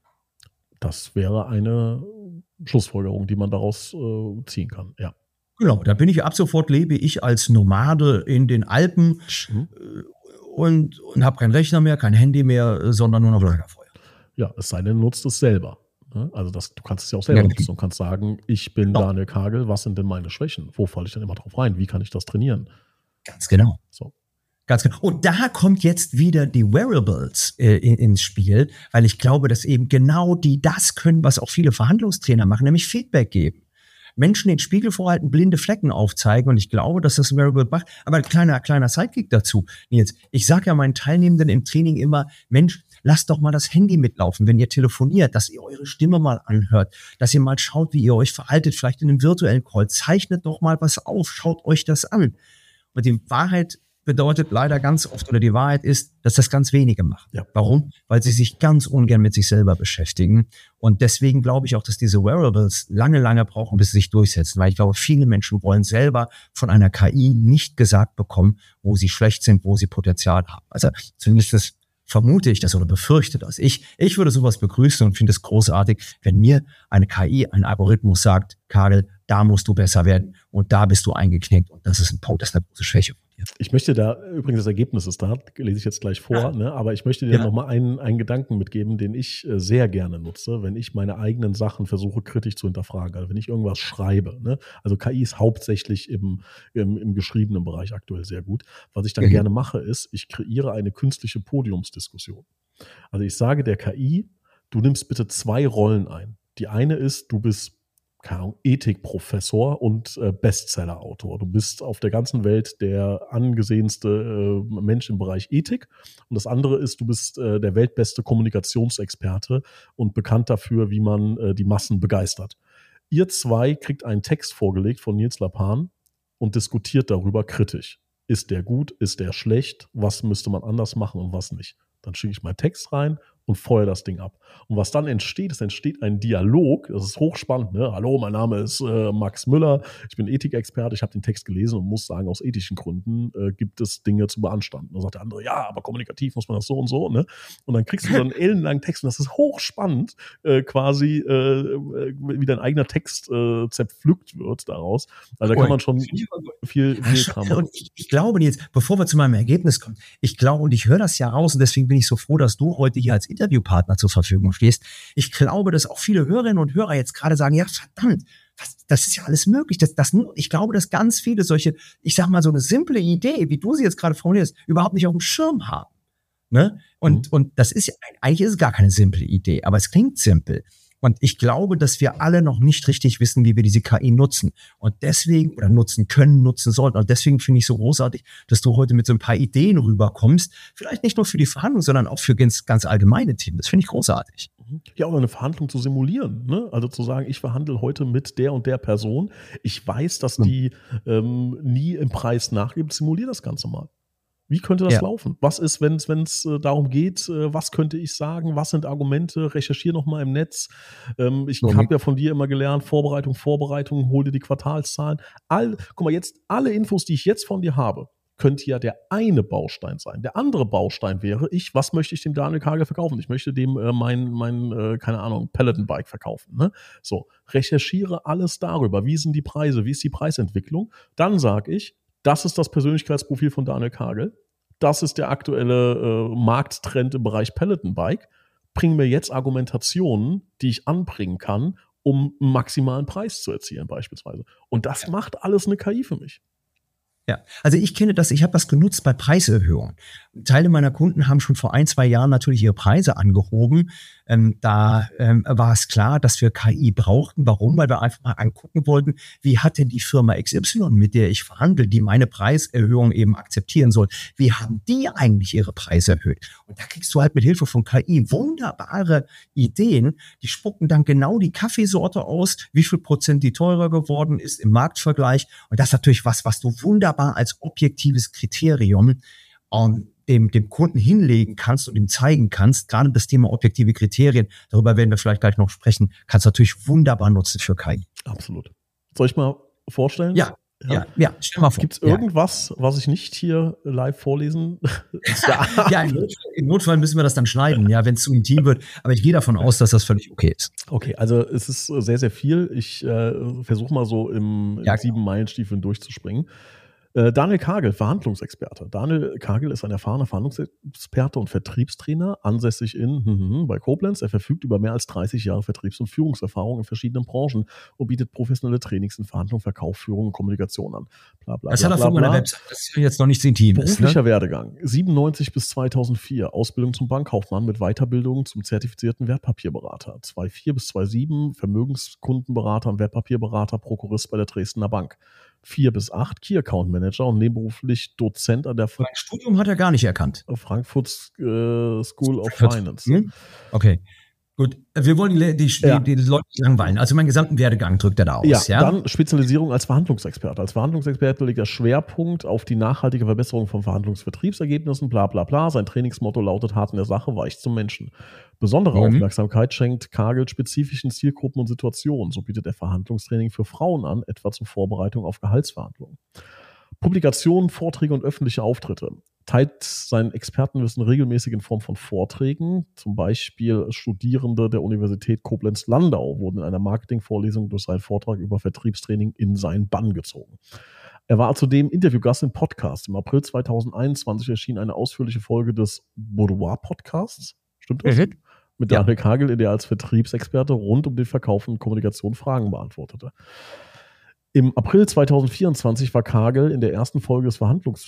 Das wäre eine Schlussfolgerung, die man daraus ziehen kann, ja. Genau, da bin ich ab sofort, lebe ich als Nomade in den Alpen und habe keinen Rechner mehr, kein Handy mehr, sondern nur noch Lagerfeuer. Ja, es sei denn, du nutzt es selber. Ne? Also du kannst es ja auch selber nutzen und kannst sagen, ich bin Daniel Kagel, was sind denn meine Schwächen? Wo falle ich denn immer drauf rein? Wie kann ich das trainieren? Ganz genau. So. Ganz genau. Und da kommt jetzt wieder die Wearables ins Spiel, weil ich glaube, dass eben genau die das können, was auch viele Verhandlungstrainer machen, nämlich Feedback geben. Menschen den Spiegel vorhalten, blinde Flecken aufzeigen und ich glaube, dass das Wearable macht. Aber ein kleiner Sidekick dazu. Nils, ich sage ja meinen Teilnehmenden im Training immer, Mensch, lasst doch mal das Handy mitlaufen, wenn ihr telefoniert, dass ihr eure Stimme mal anhört, dass ihr mal schaut, wie ihr euch verhaltet, vielleicht in einem virtuellen Call. Zeichnet doch mal was auf, schaut euch das an. Und die Wahrheit bedeutet leider ganz oft, oder die Wahrheit ist, dass das ganz wenige machen. Ja. Warum? Weil sie sich ganz ungern mit sich selber beschäftigen. Und deswegen glaube ich auch, dass diese Wearables lange brauchen, bis sie sich durchsetzen. Weil ich glaube, viele Menschen wollen selber von einer KI nicht gesagt bekommen, wo sie schlecht sind, wo sie Potenzial haben. Also zumindest vermute ich das oder befürchte das. Ich würde sowas begrüßen und finde es großartig, wenn mir eine KI, ein Algorithmus sagt, Kagel, da musst du besser werden und da bist du eingeknickt und das ist eine große Schwäche von dir. Ich möchte da, übrigens das Ergebnis ist da, lese ich jetzt gleich vor, ne? Aber ich möchte dir nochmal einen Gedanken mitgeben, den ich sehr gerne nutze, wenn ich meine eigenen Sachen versuche kritisch zu hinterfragen, also wenn ich irgendwas schreibe. Ne? Also KI ist hauptsächlich im geschriebenen Bereich aktuell sehr gut. Was ich dann gerne mache, ist, ich kreiere eine künstliche Podiumsdiskussion. Also ich sage der KI, du nimmst bitte 2 Rollen ein. Die eine ist, du bist Ethikprofessor und Bestsellerautor. Du bist auf der ganzen Welt der angesehenste Mensch im Bereich Ethik. Und das andere ist, du bist der weltbeste Kommunikationsexperte und bekannt dafür, wie man die Massen begeistert. Ihr 2 kriegt einen Text vorgelegt von Nils Lappan und diskutiert darüber kritisch. Ist der gut? Ist der schlecht? Was müsste man anders machen und was nicht? Dann schicke ich meinen Text rein und feuer das Ding ab. Und was dann entsteht, es entsteht ein Dialog, das ist hochspannend, ne? Hallo, mein Name ist Max Müller, ich bin Ethikexperte, ich habe den Text gelesen und muss sagen, aus ethischen Gründen gibt es Dinge zu beanstanden. Dann sagt der andere, ja, aber kommunikativ muss man das so und so, ne? Und dann kriegst du so einen ellenlangen Text und das ist hochspannend, quasi wie dein eigener Text zerpflückt wird daraus. Also da kann man schon viel Kram machen. Und ich glaube jetzt, bevor wir zu meinem Ergebnis kommen, ich glaube, und ich höre das ja raus, und deswegen bin ich so froh, dass du heute hier als Interviewpartner zur Verfügung stehst. Ich glaube, dass auch viele Hörerinnen und Hörer jetzt gerade sagen, ja, verdammt, das ist ja alles möglich. Ich glaube, dass ganz viele solche, ich sag mal, so eine simple Idee, wie du sie jetzt gerade formulierst, überhaupt nicht auf dem Schirm haben. Ne? Und das ist ja, eigentlich ist es gar keine simple Idee, aber es klingt simpel. Und ich glaube, dass wir alle noch nicht richtig wissen, wie wir diese KI nutzen. Und deswegen, oder nutzen können, nutzen sollten. Und deswegen finde ich so großartig, dass du heute mit so ein paar Ideen rüberkommst. Vielleicht nicht nur für die Verhandlung, sondern auch für ganz allgemeine Themen. Das finde ich großartig. Ja, oder eine Verhandlung zu simulieren. Ne? Also zu sagen, ich verhandle heute mit der und der Person. Ich weiß, dass die nie im Preis nachgibt. Simulier das Ganze mal. Wie könnte das laufen? Was ist, wenn es darum geht, was könnte ich sagen, was sind Argumente, recherchiere nochmal im Netz. Ich habe ja von dir immer gelernt, Vorbereitung, hol dir die Quartalszahlen. Guck mal, jetzt alle Infos, die ich jetzt von dir habe, könnte ja der eine Baustein sein. Der andere Baustein wäre, was möchte ich dem Daniel Kagel verkaufen? Ich möchte dem mein keine Ahnung, Peloton-Bike verkaufen. Ne? So, recherchiere alles darüber. Wie sind die Preise? Wie ist die Preisentwicklung? Dann sage ich, das ist das Persönlichkeitsprofil von Daniel Kagel. Das ist der aktuelle Markttrend im Bereich Peloton-Bike. Bring mir jetzt Argumentationen, die ich anbringen kann, um einen maximalen Preis zu erzielen beispielsweise. Und das macht alles eine KI für mich. Ja, also ich kenne das, ich habe das genutzt bei Preiserhöhungen. Teile meiner Kunden haben schon vor 1-2 Jahren natürlich ihre Preise angehoben. Da war es klar, dass wir KI brauchten. Warum? Weil wir einfach mal angucken wollten, wie hat denn die Firma XY, mit der ich verhandle, die meine Preiserhöhung eben akzeptieren soll, wie haben die eigentlich ihre Preise erhöht? Und da kriegst du halt mit Hilfe von KI wunderbare Ideen, die spucken dann genau die Kaffeesorte aus, wie viel Prozent die teurer geworden ist im Marktvergleich. Und das ist natürlich was du wunderbar als objektives Kriterium dem Kunden hinlegen kannst und ihm zeigen kannst, gerade das Thema objektive Kriterien, darüber werden wir vielleicht gleich noch sprechen, kannst du natürlich wunderbar nutzen für KI. Absolut. Soll ich mal vorstellen? Ja, stell mal vor. Gibt es irgendwas, was ich nicht hier live vorlesen? Ja, im Notfall müssen wir das dann schneiden, ja, wenn es zu intim wird. Aber ich gehe davon aus, dass das völlig okay ist. Okay, also es ist sehr, sehr viel. Ich versuche mal so im 7-Meilen-Stiefeln durchzuspringen. Daniel Kagel, Verhandlungsexperte. Daniel Kagel ist ein erfahrener Verhandlungsexperte und Vertriebstrainer, ansässig bei Koblenz. Er verfügt über mehr als 30 Jahre Vertriebs- und Führungserfahrung in verschiedenen Branchen und bietet professionelle Trainings in Verhandlung, Verkauf, Führung und Kommunikation an. Das hat er von meiner Website. Das ist jetzt noch nicht intim. Beruflicher Werdegang. 97 bis 2004. Ausbildung zum Bankkaufmann mit Weiterbildung zum zertifizierten Wertpapierberater. 2004 bis 2007 Vermögenskundenberater und Wertpapierberater, Prokurist bei der Dresdner Bank. 4 bis 8 Key Account Manager und nebenberuflich Dozent an der Studium hat er gar nicht erkannt. Frankfurt School of Finance. Okay. Gut, wir wollen die Leute nicht langweilen. Also meinen gesamten Werdegang drückt er da aus. Ja, dann Spezialisierung als Verhandlungsexperte. Als Verhandlungsexperte legt er Schwerpunkt auf die nachhaltige Verbesserung von Verhandlungsvertriebsergebnissen, bla bla bla. Sein Trainingsmotto lautet: hart in der Sache, weich zum Menschen. Besondere Aufmerksamkeit schenkt Kagel spezifischen Zielgruppen und Situationen. So bietet er Verhandlungstraining für Frauen an, etwa zur Vorbereitung auf Gehaltsverhandlungen. Publikationen, Vorträge und öffentliche Auftritte. Teilt sein Expertenwissen regelmäßig in Form von Vorträgen. Zum Beispiel Studierende der Universität Koblenz-Landau wurden in einer Marketingvorlesung durch seinen Vortrag über Vertriebstraining in seinen Bann gezogen. Er war zudem Interviewgast im Podcast. Im April 2021 erschien eine ausführliche Folge des Boudoir-Podcasts. Stimmt das? Mit Daniel Kagel, in der er als Vertriebsexperte rund um den Verkauf und Kommunikation Fragen beantwortete. Im April 2024 war Kagel in der ersten Folge des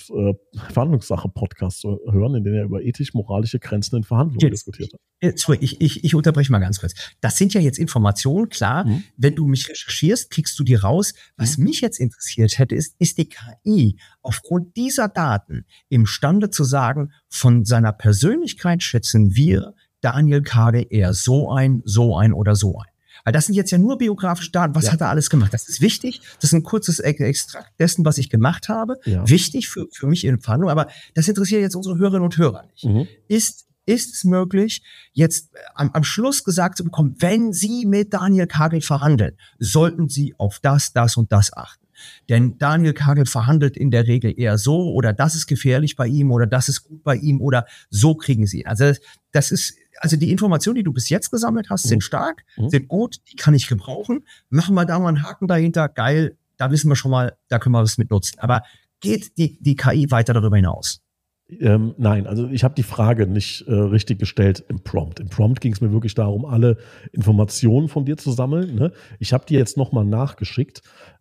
Verhandlungssache-Podcasts zu hören, in der er über ethisch-moralische Grenzen in Verhandlungen diskutierte. Ich unterbreche mal ganz kurz. Das sind ja jetzt Informationen, klar. Wenn du mich recherchierst, kriegst du die raus. Was mich jetzt interessiert hätte, ist die KI aufgrund dieser Daten imstande zu sagen, von seiner Persönlichkeit schätzen wir Daniel Kagel eher so ein oder so ein. Weil das sind jetzt ja nur biografische Daten. Was hat er alles gemacht? Das ist wichtig. Das ist ein kurzes Extrakt dessen, was ich gemacht habe. Ja. Wichtig für mich in Verhandlungen. Aber das interessiert jetzt unsere Hörerinnen und Hörer nicht. Ist ist es möglich, jetzt am Schluss gesagt zu bekommen, wenn Sie mit Daniel Kagel verhandeln, sollten Sie auf das, das und das achten. Denn Daniel Kagel verhandelt in der Regel eher so oder das ist gefährlich bei ihm oder das ist gut bei ihm oder so kriegen Sie. Also die Informationen, die du bis jetzt gesammelt hast, sind stark, sind gut, die kann ich gebrauchen. Machen wir da mal einen Haken dahinter, geil, da wissen wir schon mal, da können wir was mit nutzen. Aber geht die KI weiter darüber hinaus? Nein, also ich habe die Frage nicht richtig gestellt im Prompt. Im Prompt ging es mir wirklich darum, alle Informationen von dir zu sammeln. Ne? Ich habe dir jetzt nochmal nachgeschickt.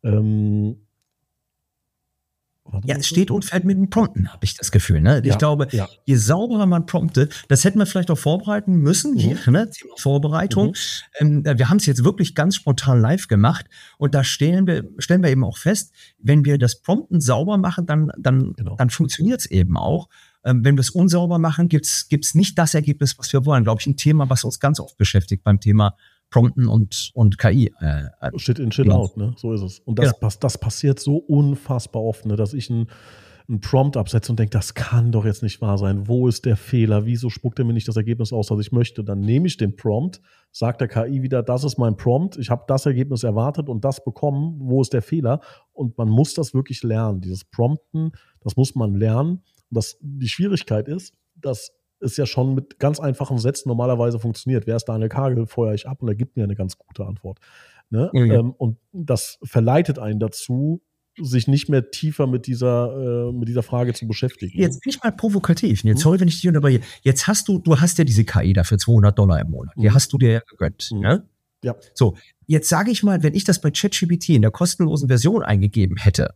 Es steht und fällt mit dem Prompten, habe ich das Gefühl. Ne? Ich glaube, je sauberer man promptet, das hätten wir vielleicht auch vorbereiten müssen, hier, ne? Thema Vorbereitung. Wir haben es jetzt wirklich ganz spontan live gemacht und da stellen wir eben auch fest, wenn wir das Prompten sauber machen, dann funktioniert es eben auch. Wenn wir es unsauber machen, gibt's nicht das Ergebnis, was wir wollen. Glaube ich, ein Thema, was uns ganz oft beschäftigt beim Thema Prompten und KI. Shit in, Shit out, ne? So ist es. Und das passiert so unfassbar oft, ne? Dass ich einen Prompt absetze und denke, das kann doch jetzt nicht wahr sein. Wo ist der Fehler? Wieso spuckt er mir nicht das Ergebnis aus, was ich möchte? Dann nehme ich den Prompt, sagt der KI wieder, das ist mein Prompt, ich habe das Ergebnis erwartet und das bekommen. Wo ist der Fehler? Und man muss das wirklich lernen. Dieses Prompten, das muss man lernen. Und die Schwierigkeit ist, dass es ja schon mit ganz einfachen Sätzen normalerweise funktioniert. Wer ist Daniel Kagel, feuere ich ab und er gibt mir eine ganz gute Antwort. Ne? Und das verleitet einen dazu, sich nicht mehr tiefer mit dieser Frage zu beschäftigen. Jetzt bin ich mal provokativ. Jetzt sorry, wenn ich dich unterbreche. Jetzt du hast ja diese KI da für $200 im Monat. Die hast du dir ja gegönnt. Ne? Ja. So, jetzt sage ich mal, wenn ich das bei ChatGPT in der kostenlosen Version eingegeben hätte,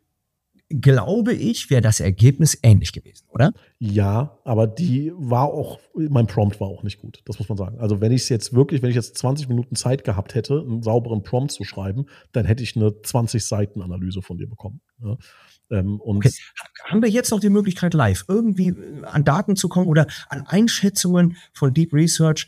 glaube ich, wäre das Ergebnis ähnlich gewesen, oder? Ja, aber mein Prompt war auch nicht gut, das muss man sagen. Also wenn ich jetzt 20 Minuten Zeit gehabt hätte, einen sauberen Prompt zu schreiben, dann hätte ich eine 20-Seiten-Analyse von dir bekommen. Ja. Okay. Haben wir jetzt noch die Möglichkeit, live irgendwie an Daten zu kommen oder an Einschätzungen von Deep Research,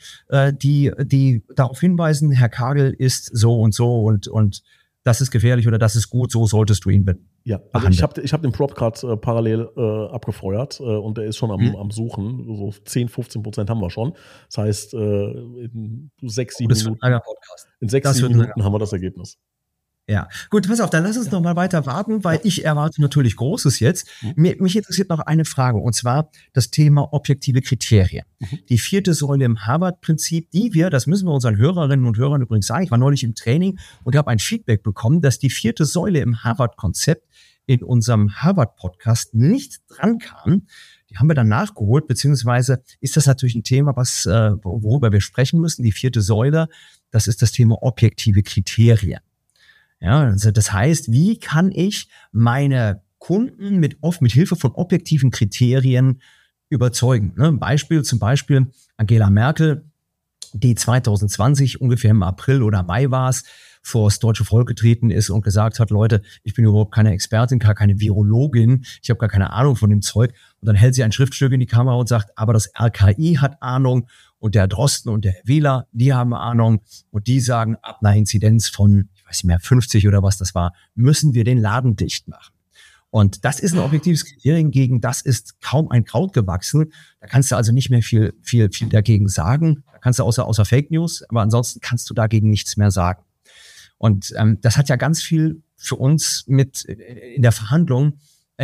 die darauf hinweisen, Herr Kagel ist so und so und das ist gefährlich oder das ist gut, so solltest du ihn behandeln. Ja, also ich hab den Prompt gerade parallel abgefeuert und der ist schon am Suchen. So 10-15% haben wir schon. Das heißt, in 6-7 Minuten haben wir das Ergebnis. Ja, gut, pass auf, dann lass uns noch mal weiter warten, weil ich erwarte natürlich Großes jetzt. Mich interessiert noch eine Frage, und zwar das Thema objektive Kriterien. Die 4. Säule im Harvard-Prinzip, das müssen wir unseren Hörerinnen und Hörern übrigens sagen, ich war neulich im Training und habe ein Feedback bekommen, dass die 4. Säule im Harvard-Konzept in unserem Harvard-Podcast nicht dran kam. Die haben wir dann nachgeholt, beziehungsweise ist das natürlich ein Thema, worüber wir sprechen müssen. Die 4. Säule, das ist das Thema objektive Kriterien. Ja, also das heißt, wie kann ich meine Kunden mit Hilfe von objektiven Kriterien überzeugen? Ne? Zum Beispiel Angela Merkel, die 2020 ungefähr im April oder Mai war es, vor das deutsche Volk getreten ist und gesagt hat, Leute, ich bin überhaupt keine Expertin, gar keine Virologin, ich habe gar keine Ahnung von dem Zeug. Und dann hält sie ein Schriftstück in die Kamera und sagt, aber das RKI hat Ahnung und der Drosten und der Wähler, die haben Ahnung und die sagen, ab einer Inzidenz von, ich weiß nicht mehr, 50 oder was das war, müssen wir den Laden dicht machen. Und das ist ein objektives Kriterium, gegen das ist kaum ein Kraut gewachsen. Da kannst du also nicht mehr viel dagegen sagen. Da kannst du außer Fake News, aber ansonsten kannst du dagegen nichts mehr sagen. Und das hat ja ganz viel für uns in der Verhandlung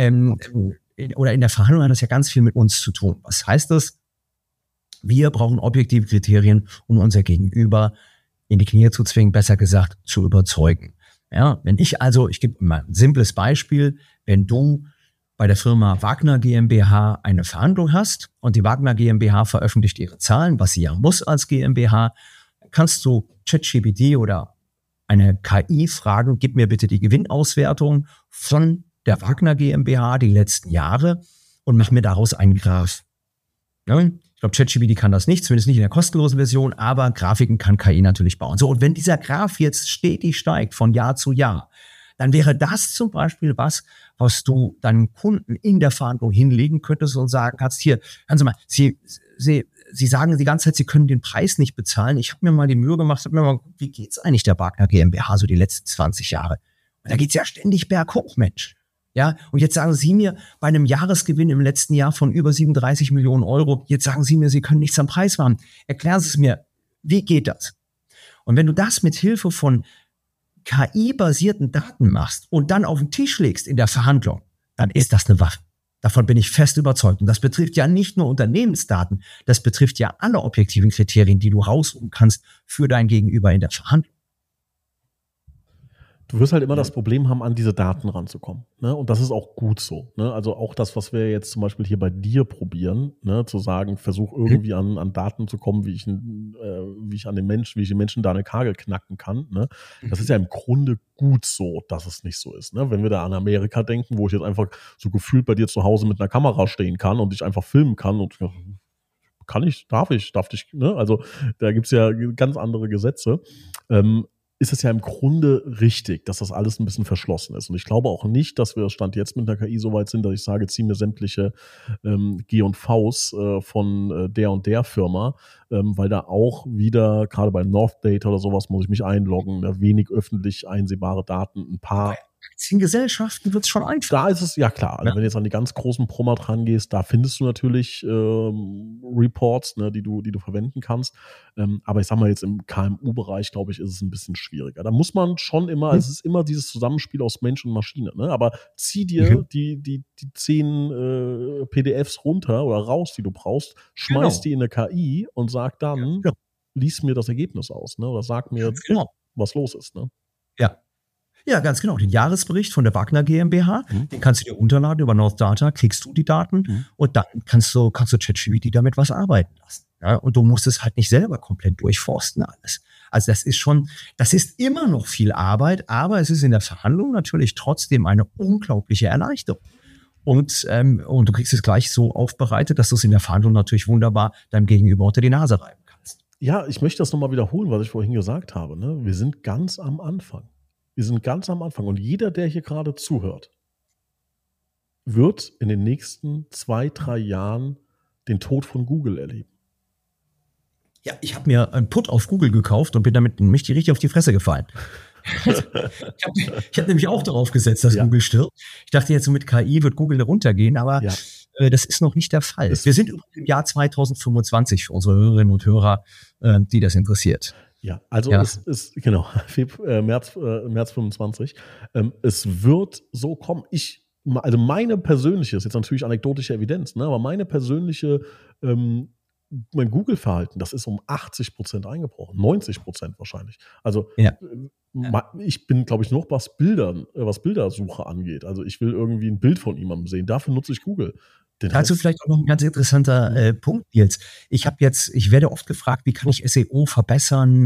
hat das ja ganz viel mit uns zu tun. Was heißt das? Wir brauchen objektive Kriterien, um unser Gegenüber in die Knie zu zwingen, besser gesagt, zu überzeugen. Ja, ich gebe mal ein simples Beispiel, wenn du bei der Firma Wagner GmbH eine Verhandlung hast und die Wagner GmbH veröffentlicht ihre Zahlen, was sie ja muss als GmbH, kannst du ChatGPT oder eine KI fragen, gib mir bitte die Gewinnauswertung von der Wagner GmbH die letzten Jahre und mach mir daraus einen Graph. Ja, ich glaube, ChatGPT kann das nicht, zumindest nicht in der kostenlosen Version, aber Grafiken kann KI natürlich bauen. So, und wenn dieser Graph jetzt stetig steigt von Jahr zu Jahr, dann wäre das zum Beispiel was du deinem Kunden in der Verhandlung hinlegen könntest und sagen kannst, hier, hören Sie mal, Sie sagen die ganze Zeit, Sie können den Preis nicht bezahlen. Ich habe mir mal die Mühe gemacht, wie geht's eigentlich der Wagner GmbH so die letzten 20 Jahre? Und da geht's ja ständig berghoch, Mensch. Ja, und jetzt sagen Sie mir, bei einem Jahresgewinn im letzten Jahr von über 37 Millionen Euro, jetzt sagen Sie mir, Sie können nichts am Preis machen. Erklären Sie es mir, wie geht das? Und wenn du das mit Hilfe von KI-basierten Daten machst und dann auf den Tisch legst in der Verhandlung, dann ist das eine Waffe. Davon bin ich fest überzeugt. Und das betrifft ja nicht nur Unternehmensdaten, das betrifft ja alle objektiven Kriterien, die du rausholen kannst für dein Gegenüber in der Verhandlung. Du wirst halt immer das Problem haben, an diese Daten ranzukommen. Ne? Und das ist auch gut so. Ne? Also auch das, was wir jetzt zum Beispiel hier bei dir probieren, ne? Zu sagen, versuch irgendwie an Daten zu kommen, wie ich den Menschen Daniel Kagel knacken kann. Ne? Das ist ja im Grunde gut so, dass es nicht so ist. Ne? Wenn wir da an Amerika denken, wo ich jetzt einfach so gefühlt bei dir zu Hause mit einer Kamera stehen kann und dich einfach filmen kann und darf ich, ne? Also da gibt's ja ganz andere Gesetze. Ist es ja im Grunde richtig, dass das alles ein bisschen verschlossen ist. Und ich glaube auch nicht, dass wir Stand jetzt mit einer KI so weit sind, dass ich sage, zieh mir sämtliche G&Vs von der und der Firma, weil da auch wieder, gerade bei North Data oder sowas, muss ich mich einloggen, wenig öffentlich einsehbare Daten, ein paar. In Gesellschaften wird es schon einfach. Da ist es, ja klar, also wenn du jetzt an die ganz großen Promat rangehst, da findest du natürlich Reports, ne, die du verwenden kannst. Aber ich sag mal jetzt im KMU-Bereich, glaube ich, ist es ein bisschen schwieriger. Da muss man schon immer, es ist immer dieses Zusammenspiel aus Mensch und Maschine. Ne? Aber zieh dir die 10 PDFs runter oder raus, die du brauchst, schmeiß die in eine KI und sag dann, lies mir das Ergebnis aus, ne? Oder sag mir, was los ist. Ne? Ja. Ja, ganz genau. Den Jahresbericht von der Wagner GmbH, den kannst du dir runterladen über North Data, klickst du die Daten und dann kannst du ChatGPT damit was arbeiten lassen. Ja, und du musst es halt nicht selber komplett durchforsten alles. Also das ist immer noch viel Arbeit, aber es ist in der Verhandlung natürlich trotzdem eine unglaubliche Erleichterung. Und du kriegst es gleich so aufbereitet, dass du es in der Verhandlung natürlich wunderbar deinem Gegenüber unter die Nase reiben kannst. Ja, ich möchte das nochmal wiederholen, was ich vorhin gesagt habe. Ne? Wir sind ganz am Anfang. Und jeder, der hier gerade zuhört, wird in den nächsten 2-3 Jahren den Tod von Google erleben. Ja, ich habe mir einen Put auf Google gekauft und bin damit richtig auf die Fresse gefallen. Ich hab nämlich auch darauf gesetzt, dass Google stirbt. Ich dachte jetzt, so mit KI wird Google runtergehen, aber das ist noch nicht der Fall. Wir sind im Jahr 2025 für unsere Hörerinnen und Hörer, die das interessiert. Ja, also es ist, genau, März 25. Es wird so kommen. Also meine persönliche, ist jetzt natürlich anekdotische Evidenz, ne, aber meine persönliche, mein Google-Verhalten, das ist um 80% eingebrochen, 90% wahrscheinlich. Also ich bin, glaube ich, noch was Bildersuche angeht. Also ich will irgendwie ein Bild von jemandem sehen. Dafür nutze ich Google. Dazu vielleicht auch noch ein ganz interessanter Punkt, Nils. Ich werde oft gefragt, wie kann ich SEO verbessern,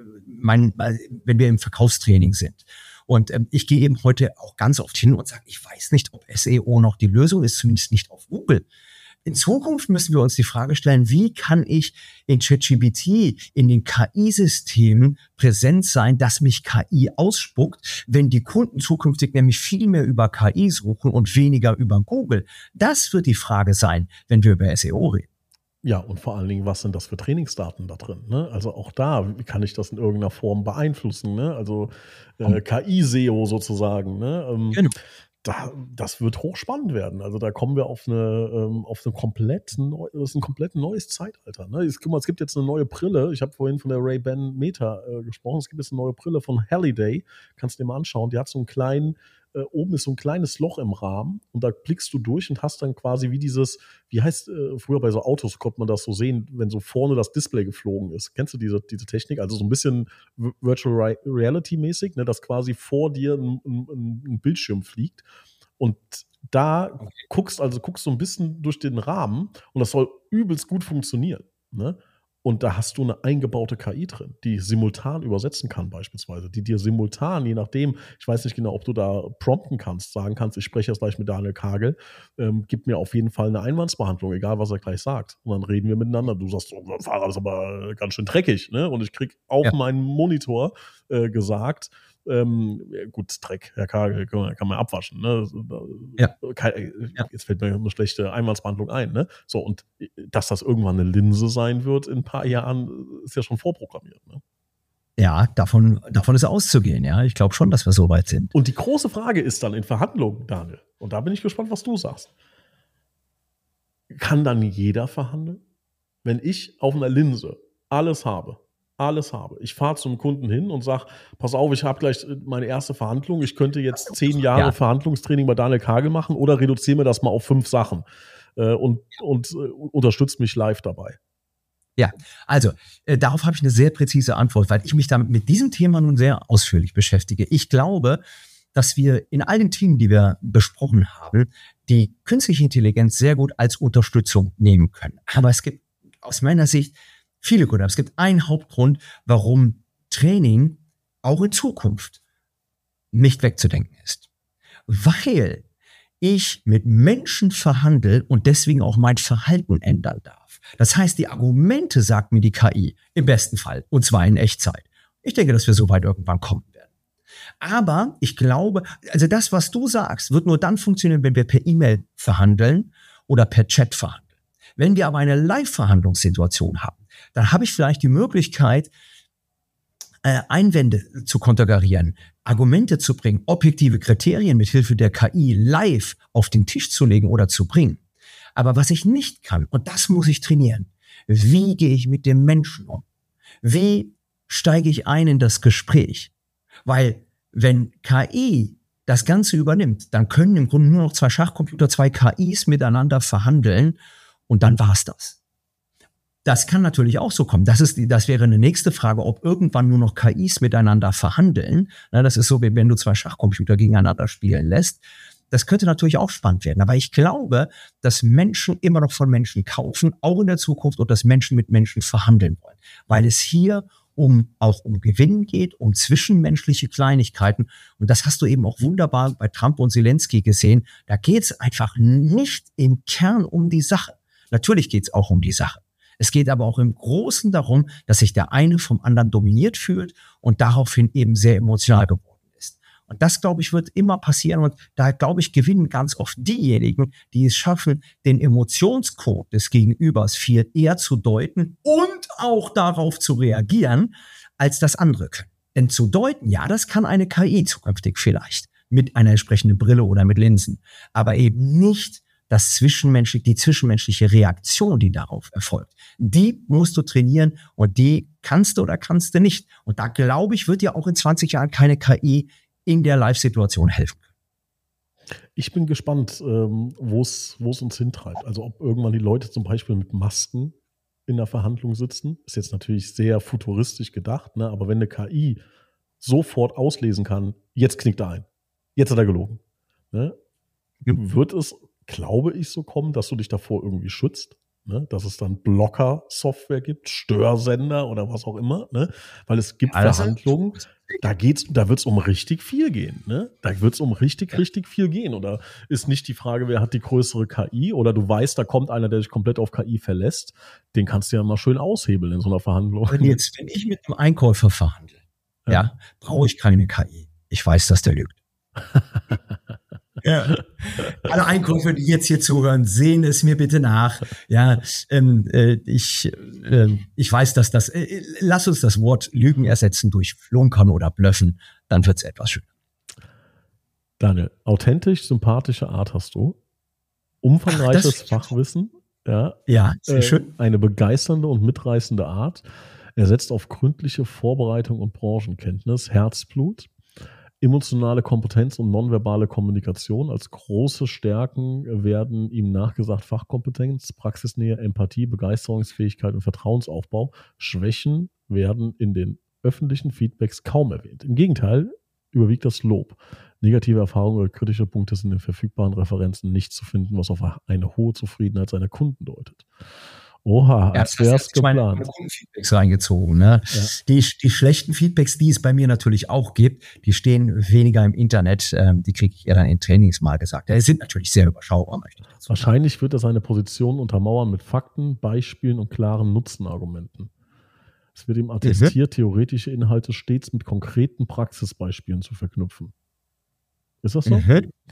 wenn wir im Verkaufstraining sind. Und ich gehe eben heute auch ganz oft hin und sage, ich weiß nicht, ob SEO noch die Lösung ist, zumindest nicht auf Google. In Zukunft müssen wir uns die Frage stellen, wie kann ich in ChatGPT, in den KI-Systemen präsent sein, dass mich KI ausspuckt, wenn die Kunden zukünftig nämlich viel mehr über KI suchen und weniger über Google. Das wird die Frage sein, wenn wir über SEO reden. Ja, und vor allen Dingen, was sind das für Trainingsdaten da drin? Ne? Also auch da, wie kann ich das in irgendeiner Form beeinflussen? Ne? Also KI-SEO sozusagen. Ne? Genau. Das wird hochspannend werden. Also da kommen wir auf eine komplett neues Zeitalter. Ne? Guck mal, es gibt jetzt eine neue Brille. Ich habe vorhin von der Ray-Ban Meta gesprochen. Es gibt jetzt eine neue Brille von Halliday. Kannst du dir mal anschauen. Die hat so einen kleinen, oben ist so ein kleines Loch im Rahmen und da blickst du durch und hast dann quasi früher bei so Autos konnte man das so sehen, wenn so vorne das Display geflogen ist. Kennst du diese Technik? Also so ein bisschen Virtual Reality mäßig, ne, dass quasi vor dir ein Bildschirm fliegt und da guckst du ein bisschen durch den Rahmen und das soll übelst gut funktionieren, ne? Und da hast du eine eingebaute KI drin, die simultan übersetzen kann beispielsweise, die dir simultan, je nachdem, ich weiß nicht genau, ob du da prompten kannst, sagen kannst, ich spreche jetzt gleich mit Daniel Kagel, gib mir auf jeden Fall eine Einwandsbehandlung, egal was er gleich sagt. Und dann reden wir miteinander. Du sagst, oh, das Fahrrad ist aber ganz schön dreckig, ne? Und ich krieg auf meinen Monitor gesagt, gut, Dreck, Herr Kagel, kann man abwaschen. Ne? Jetzt fällt mir eine schlechte Einwandsbehandlung ein. Ne? So, und dass das irgendwann eine Linse sein wird in ein paar Jahren, ist ja schon vorprogrammiert. Ne? Ja, davon ist auszugehen, ja. Ich glaube schon, dass wir so weit sind. Und die große Frage ist dann in Verhandlungen, Daniel, und da bin ich gespannt, was du sagst. Kann dann jeder verhandeln? Wenn ich auf einer Linse alles habe, ich fahre zum Kunden hin und sage, pass auf, ich habe gleich meine erste Verhandlung, ich könnte jetzt 10 Jahre Verhandlungstraining bei Daniel Kagel machen oder reduziere mir das mal auf 5 Sachen und unterstützt mich live dabei. Ja, also darauf habe ich eine sehr präzise Antwort, weil ich mich damit mit diesem Thema nun sehr ausführlich beschäftige. Ich glaube, dass wir in all den Themen, die wir besprochen haben, die künstliche Intelligenz sehr gut als Unterstützung nehmen können. Aber es gibt aus meiner Sicht viele Gründe. Es gibt einen Hauptgrund, warum Training auch in Zukunft nicht wegzudenken ist. Weil ich mit Menschen verhandle und deswegen auch mein Verhalten ändern darf. Das heißt, die Argumente sagt mir die KI im besten Fall, und zwar in Echtzeit. Ich denke, dass wir so weit irgendwann kommen werden. Aber ich glaube, also das, was du sagst, wird nur dann funktionieren, wenn wir per E-Mail verhandeln oder per Chat verhandeln. Wenn wir aber eine Live-Verhandlungssituation haben, dann habe ich vielleicht die Möglichkeit, Einwände zu konterkarieren, Argumente zu bringen, objektive Kriterien mit Hilfe der KI live auf den Tisch zu legen oder zu bringen. Aber was ich nicht kann, und das muss ich trainieren, wie gehe ich mit dem Menschen um? Wie steige ich ein in das Gespräch? Weil wenn KI das Ganze übernimmt, dann können im Grunde nur noch 2 Schachcomputer, 2 KIs miteinander verhandeln und dann war's das. Das kann natürlich auch so kommen. Das wäre eine nächste Frage, ob irgendwann nur noch KIs miteinander verhandeln. Das ist so, wie wenn du 2 Schachcomputer gegeneinander spielen lässt. Das könnte natürlich auch spannend werden. Aber ich glaube, dass Menschen immer noch von Menschen kaufen, auch in der Zukunft, und dass Menschen mit Menschen verhandeln wollen. Weil es hier auch um Gewinn geht, um zwischenmenschliche Kleinigkeiten. Und das hast du eben auch wunderbar bei Trump und Zelensky gesehen. Da geht es einfach nicht im Kern um die Sache. Natürlich geht es auch um die Sache. Es geht aber auch im Großen darum, dass sich der eine vom anderen dominiert fühlt und daraufhin eben sehr emotional geworden ist. Und das, glaube ich, wird immer passieren. Und da, glaube ich, gewinnen ganz oft diejenigen, die es schaffen, den Emotionscode des Gegenübers viel eher zu deuten und auch darauf zu reagieren, als das andere können. Denn zu deuten, ja, das kann eine KI zukünftig vielleicht mit einer entsprechenden Brille oder mit Linsen, aber eben nicht die zwischenmenschliche Reaktion, die darauf erfolgt. Die musst du trainieren und die kannst du oder kannst du nicht. Und da, glaube ich, wird dir auch in 20 Jahren keine KI in der Live-Situation helfen können. Ich bin gespannt, wo es uns hintreibt. Also ob irgendwann die Leute zum Beispiel mit Masken in der Verhandlung sitzen. Ist jetzt natürlich sehr futuristisch gedacht, ne? Aber wenn eine KI sofort auslesen kann, jetzt knickt er ein. Jetzt hat er gelogen. Ne? Wird es, glaube ich, so kommen, dass du dich davor irgendwie schützt, ne? Dass es dann Blocker-Software gibt, Störsender oder was auch immer, ne? Weil es gibt Verhandlungen, da wird es um richtig viel gehen, ne? Da wird es um richtig viel gehen. Oder ist nicht die Frage, wer hat die größere KI, oder du weißt, da kommt einer, der sich komplett auf KI verlässt, den kannst du ja mal schön aushebeln in so einer Verhandlung. Wenn ich mit einem Einkäufer verhandle, brauche ich keine KI. Ich weiß, dass der lügt. Ja. Alle Einkäufer, die jetzt hier zuhören, sehen es mir bitte nach. Ja, ich weiß, dass lass uns das Wort Lügen ersetzen durch Flunkern oder Blöffen, dann wird es etwas schöner. Daniel, authentisch, sympathische Art hast du. Umfangreiches Fachwissen. Ja, sehr schön. Eine begeisternde und mitreißende Art. Er setzt auf gründliche Vorbereitung und Branchenkenntnis, Herzblut. Emotionale Kompetenz und nonverbale Kommunikation als große Stärken werden ihm nachgesagt: Fachkompetenz, Praxisnähe, Empathie, Begeisterungsfähigkeit und Vertrauensaufbau. Schwächen werden in den öffentlichen Feedbacks kaum erwähnt. Im Gegenteil überwiegt das Lob. Negative Erfahrungen oder kritische Punkte sind in den verfügbaren Referenzen nicht zu finden, was auf eine hohe Zufriedenheit seiner Kunden deutet. Oha, als wäre es geplant. Meine Kundenfeedbacks reingezogen. Ne? Ja. Die schlechten Feedbacks, die es bei mir natürlich auch gibt, die stehen weniger im Internet. Die kriege ich eher dann in Trainings mal gesagt. Die sind natürlich sehr überschaubar. Wahrscheinlich wird er seine Position untermauern mit Fakten, Beispielen und klaren Nutzenargumenten. Es wird ihm attestiert, theoretische Inhalte stets mit konkreten Praxisbeispielen zu verknüpfen. Ist das so?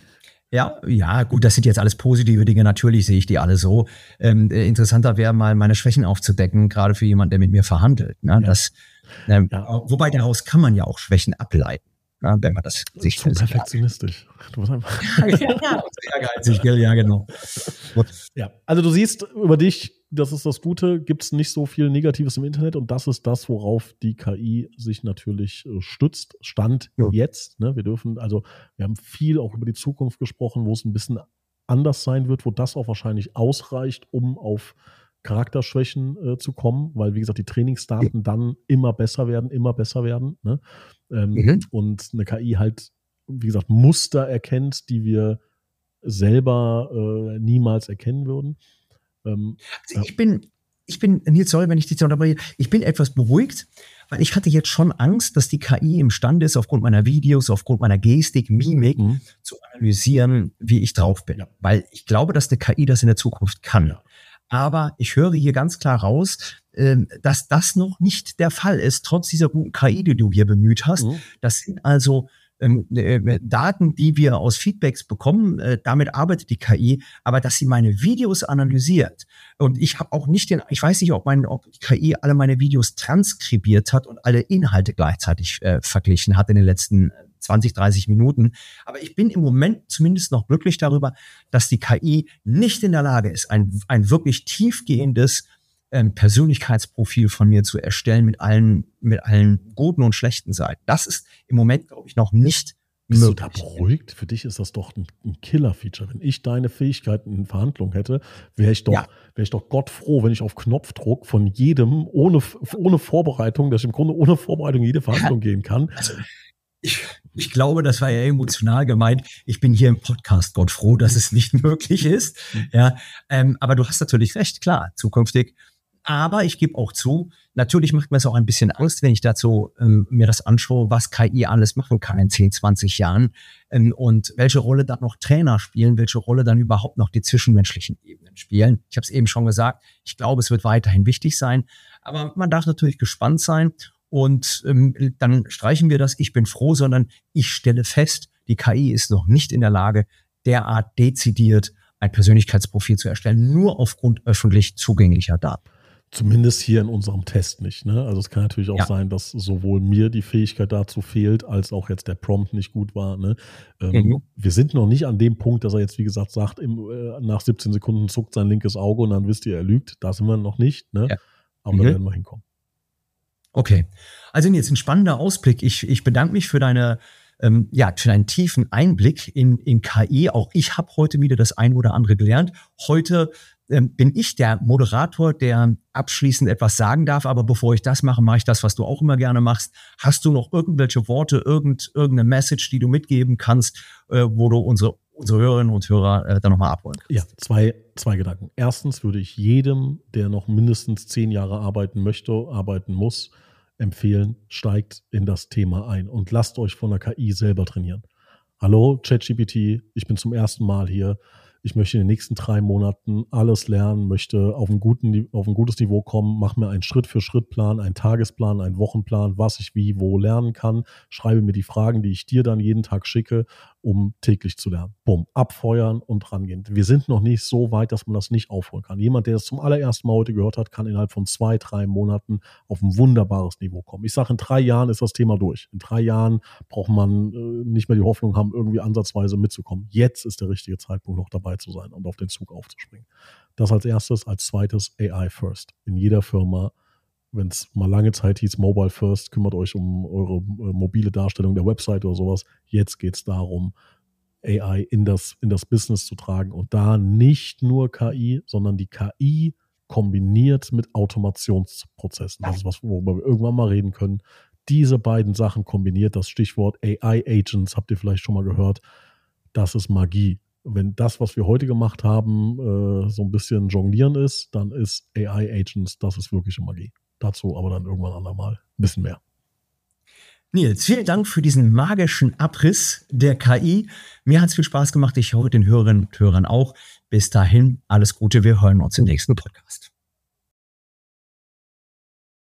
Ja, gut, das sind jetzt alles positive Dinge. Natürlich sehe ich die alle so. Interessanter wäre mal, meine Schwächen aufzudecken, gerade für jemanden, der mit mir verhandelt. Ne? Wobei daraus kann man ja auch Schwächen ableiten, ne? Wenn man das sich zu perfektionistisch. Du musst einfach ehrgeizig, gell? Ja, genau. Ja, also du siehst über dich, das ist das Gute, gibt es nicht so viel Negatives im Internet und das ist das, worauf die KI sich natürlich stützt. Stand jetzt. Ne? Wir haben viel auch über die Zukunft gesprochen, wo es ein bisschen anders sein wird, wo das auch wahrscheinlich ausreicht, um auf Charakterschwächen zu kommen, weil, wie gesagt, die Trainingsdaten dann immer besser werden. Ne? Und eine KI halt, wie gesagt, Muster erkennt, die wir selber niemals erkennen würden. Ich bin, Nils, sorry, wenn ich dich so unterbreche, ich bin etwas beruhigt, weil ich hatte jetzt schon Angst, dass die KI imstande ist, aufgrund meiner Videos, aufgrund meiner Gestik, Mimik, zu analysieren, wie ich drauf bin. Ja. Weil ich glaube, dass eine KI das in der Zukunft kann. Ja. Aber ich höre hier ganz klar raus, dass das noch nicht der Fall ist, trotz dieser guten KI, die du hier bemüht hast. Das sind also Daten, die wir aus Feedbacks bekommen, damit arbeitet die KI, aber dass sie meine Videos analysiert und ich habe auch nicht ich weiß nicht, ob die KI alle meine Videos transkribiert hat und alle Inhalte gleichzeitig verglichen hat in den letzten 20, 30 Minuten, aber ich bin im Moment zumindest noch glücklich darüber, dass die KI nicht in der Lage ist, ein wirklich tiefgehendes Persönlichkeitsprofil von mir zu erstellen mit allen guten und schlechten Seiten. Das ist im Moment, glaube ich, noch nicht möglich. Bist du da beruhigt? Für dich ist das doch ein Killer-Feature. Wenn ich deine Fähigkeiten in Verhandlungen hätte, wäre ich doch gottfroh, wenn ich auf Knopfdruck von jedem ohne Vorbereitung, dass ich im Grunde ohne Vorbereitung jede Verhandlung gehen kann. Also, ich glaube, das war ja emotional gemeint. Ich bin hier im Podcast gottfroh, dass es nicht möglich ist. Ja, aber du hast natürlich recht, klar, zukünftig. Aber ich gebe auch zu, natürlich macht mir es auch ein bisschen Angst, wenn ich dazu mir das anschaue, was KI alles machen kann in 10, 20 Jahren und welche Rolle dann noch Trainer spielen, welche Rolle dann überhaupt noch die zwischenmenschlichen Ebenen spielen. Ich habe es eben schon gesagt, ich glaube, es wird weiterhin wichtig sein, aber man darf natürlich gespannt sein und dann streichen wir das, ich bin froh, sondern ich stelle fest, die KI ist noch nicht in der Lage, derart dezidiert ein Persönlichkeitsprofil zu erstellen, nur aufgrund öffentlich zugänglicher Daten. Zumindest hier in unserem Test nicht. Ne? Also es kann natürlich auch sein, dass sowohl mir die Fähigkeit dazu fehlt, als auch jetzt der Prompt nicht gut war. Ne? Wir sind noch nicht an dem Punkt, dass er jetzt, wie gesagt, sagt, nach 17 Sekunden zuckt sein linkes Auge und dann wisst ihr, er lügt. Da sind wir noch nicht. Ne? Ja. Aber da werden wir hinkommen. Okay. Also jetzt ein spannender Ausblick. Ich bedanke mich für für einen tiefen Einblick in KI. Auch ich habe heute wieder das ein oder andere gelernt. Heute bin ich der Moderator, der abschließend etwas sagen darf. Aber bevor ich das mache, mache ich das, was du auch immer gerne machst. Hast du noch irgendwelche Worte, irgendeine Message, die du mitgeben kannst, wo du unsere Hörerinnen und Hörer dann nochmal abholen kannst? Ja, zwei Gedanken. Erstens würde ich jedem, der noch mindestens 10 Jahre arbeiten muss, empfehlen, steigt in das Thema ein und lasst euch von der KI selber trainieren. Hallo, ChatGPT, ich bin zum ersten Mal hier. Ich möchte in den nächsten 3 Monaten alles lernen, möchte auf ein gutes Niveau kommen, mache mir einen Schritt-für-Schritt-Plan, einen Tagesplan, einen Wochenplan, was ich wie, wo lernen kann, schreibe mir die Fragen, die ich dir dann jeden Tag schicke, um täglich zu lernen. Bumm, abfeuern und rangehen. Wir sind noch nicht so weit, dass man das nicht aufholen kann. Jemand, der das zum allerersten Mal heute gehört hat, kann innerhalb von 2, 3 Monaten auf ein wunderbares Niveau kommen. Ich sage, in 3 Jahren ist das Thema durch. In 3 Jahren braucht man nicht mehr die Hoffnung haben, irgendwie ansatzweise mitzukommen. Jetzt ist der richtige Zeitpunkt, noch dabei zu sein und auf den Zug aufzuspringen. Das als erstes. Als zweites AI First. In jeder Firma, wenn es mal lange Zeit hieß Mobile First, kümmert euch um eure mobile Darstellung der Website oder sowas. Jetzt geht es darum, AI in das Business zu tragen und da nicht nur KI, sondern die KI kombiniert mit Automationsprozessen. Das ist was, worüber wir irgendwann mal reden können. Diese beiden Sachen kombiniert, das Stichwort AI-Agents, habt ihr vielleicht schon mal gehört, das ist Magie. Wenn das, was wir heute gemacht haben, so ein bisschen jonglieren ist, dann ist AI-Agents, das ist wirkliche Magie. Dazu aber dann irgendwann andermal ein bisschen mehr. Nils, vielen Dank für diesen magischen Abriss der KI. Mir hat es viel Spaß gemacht. Ich hoffe, den Hörerinnen und Hörern auch. Bis dahin, alles Gute. Wir hören uns im nächsten Podcast.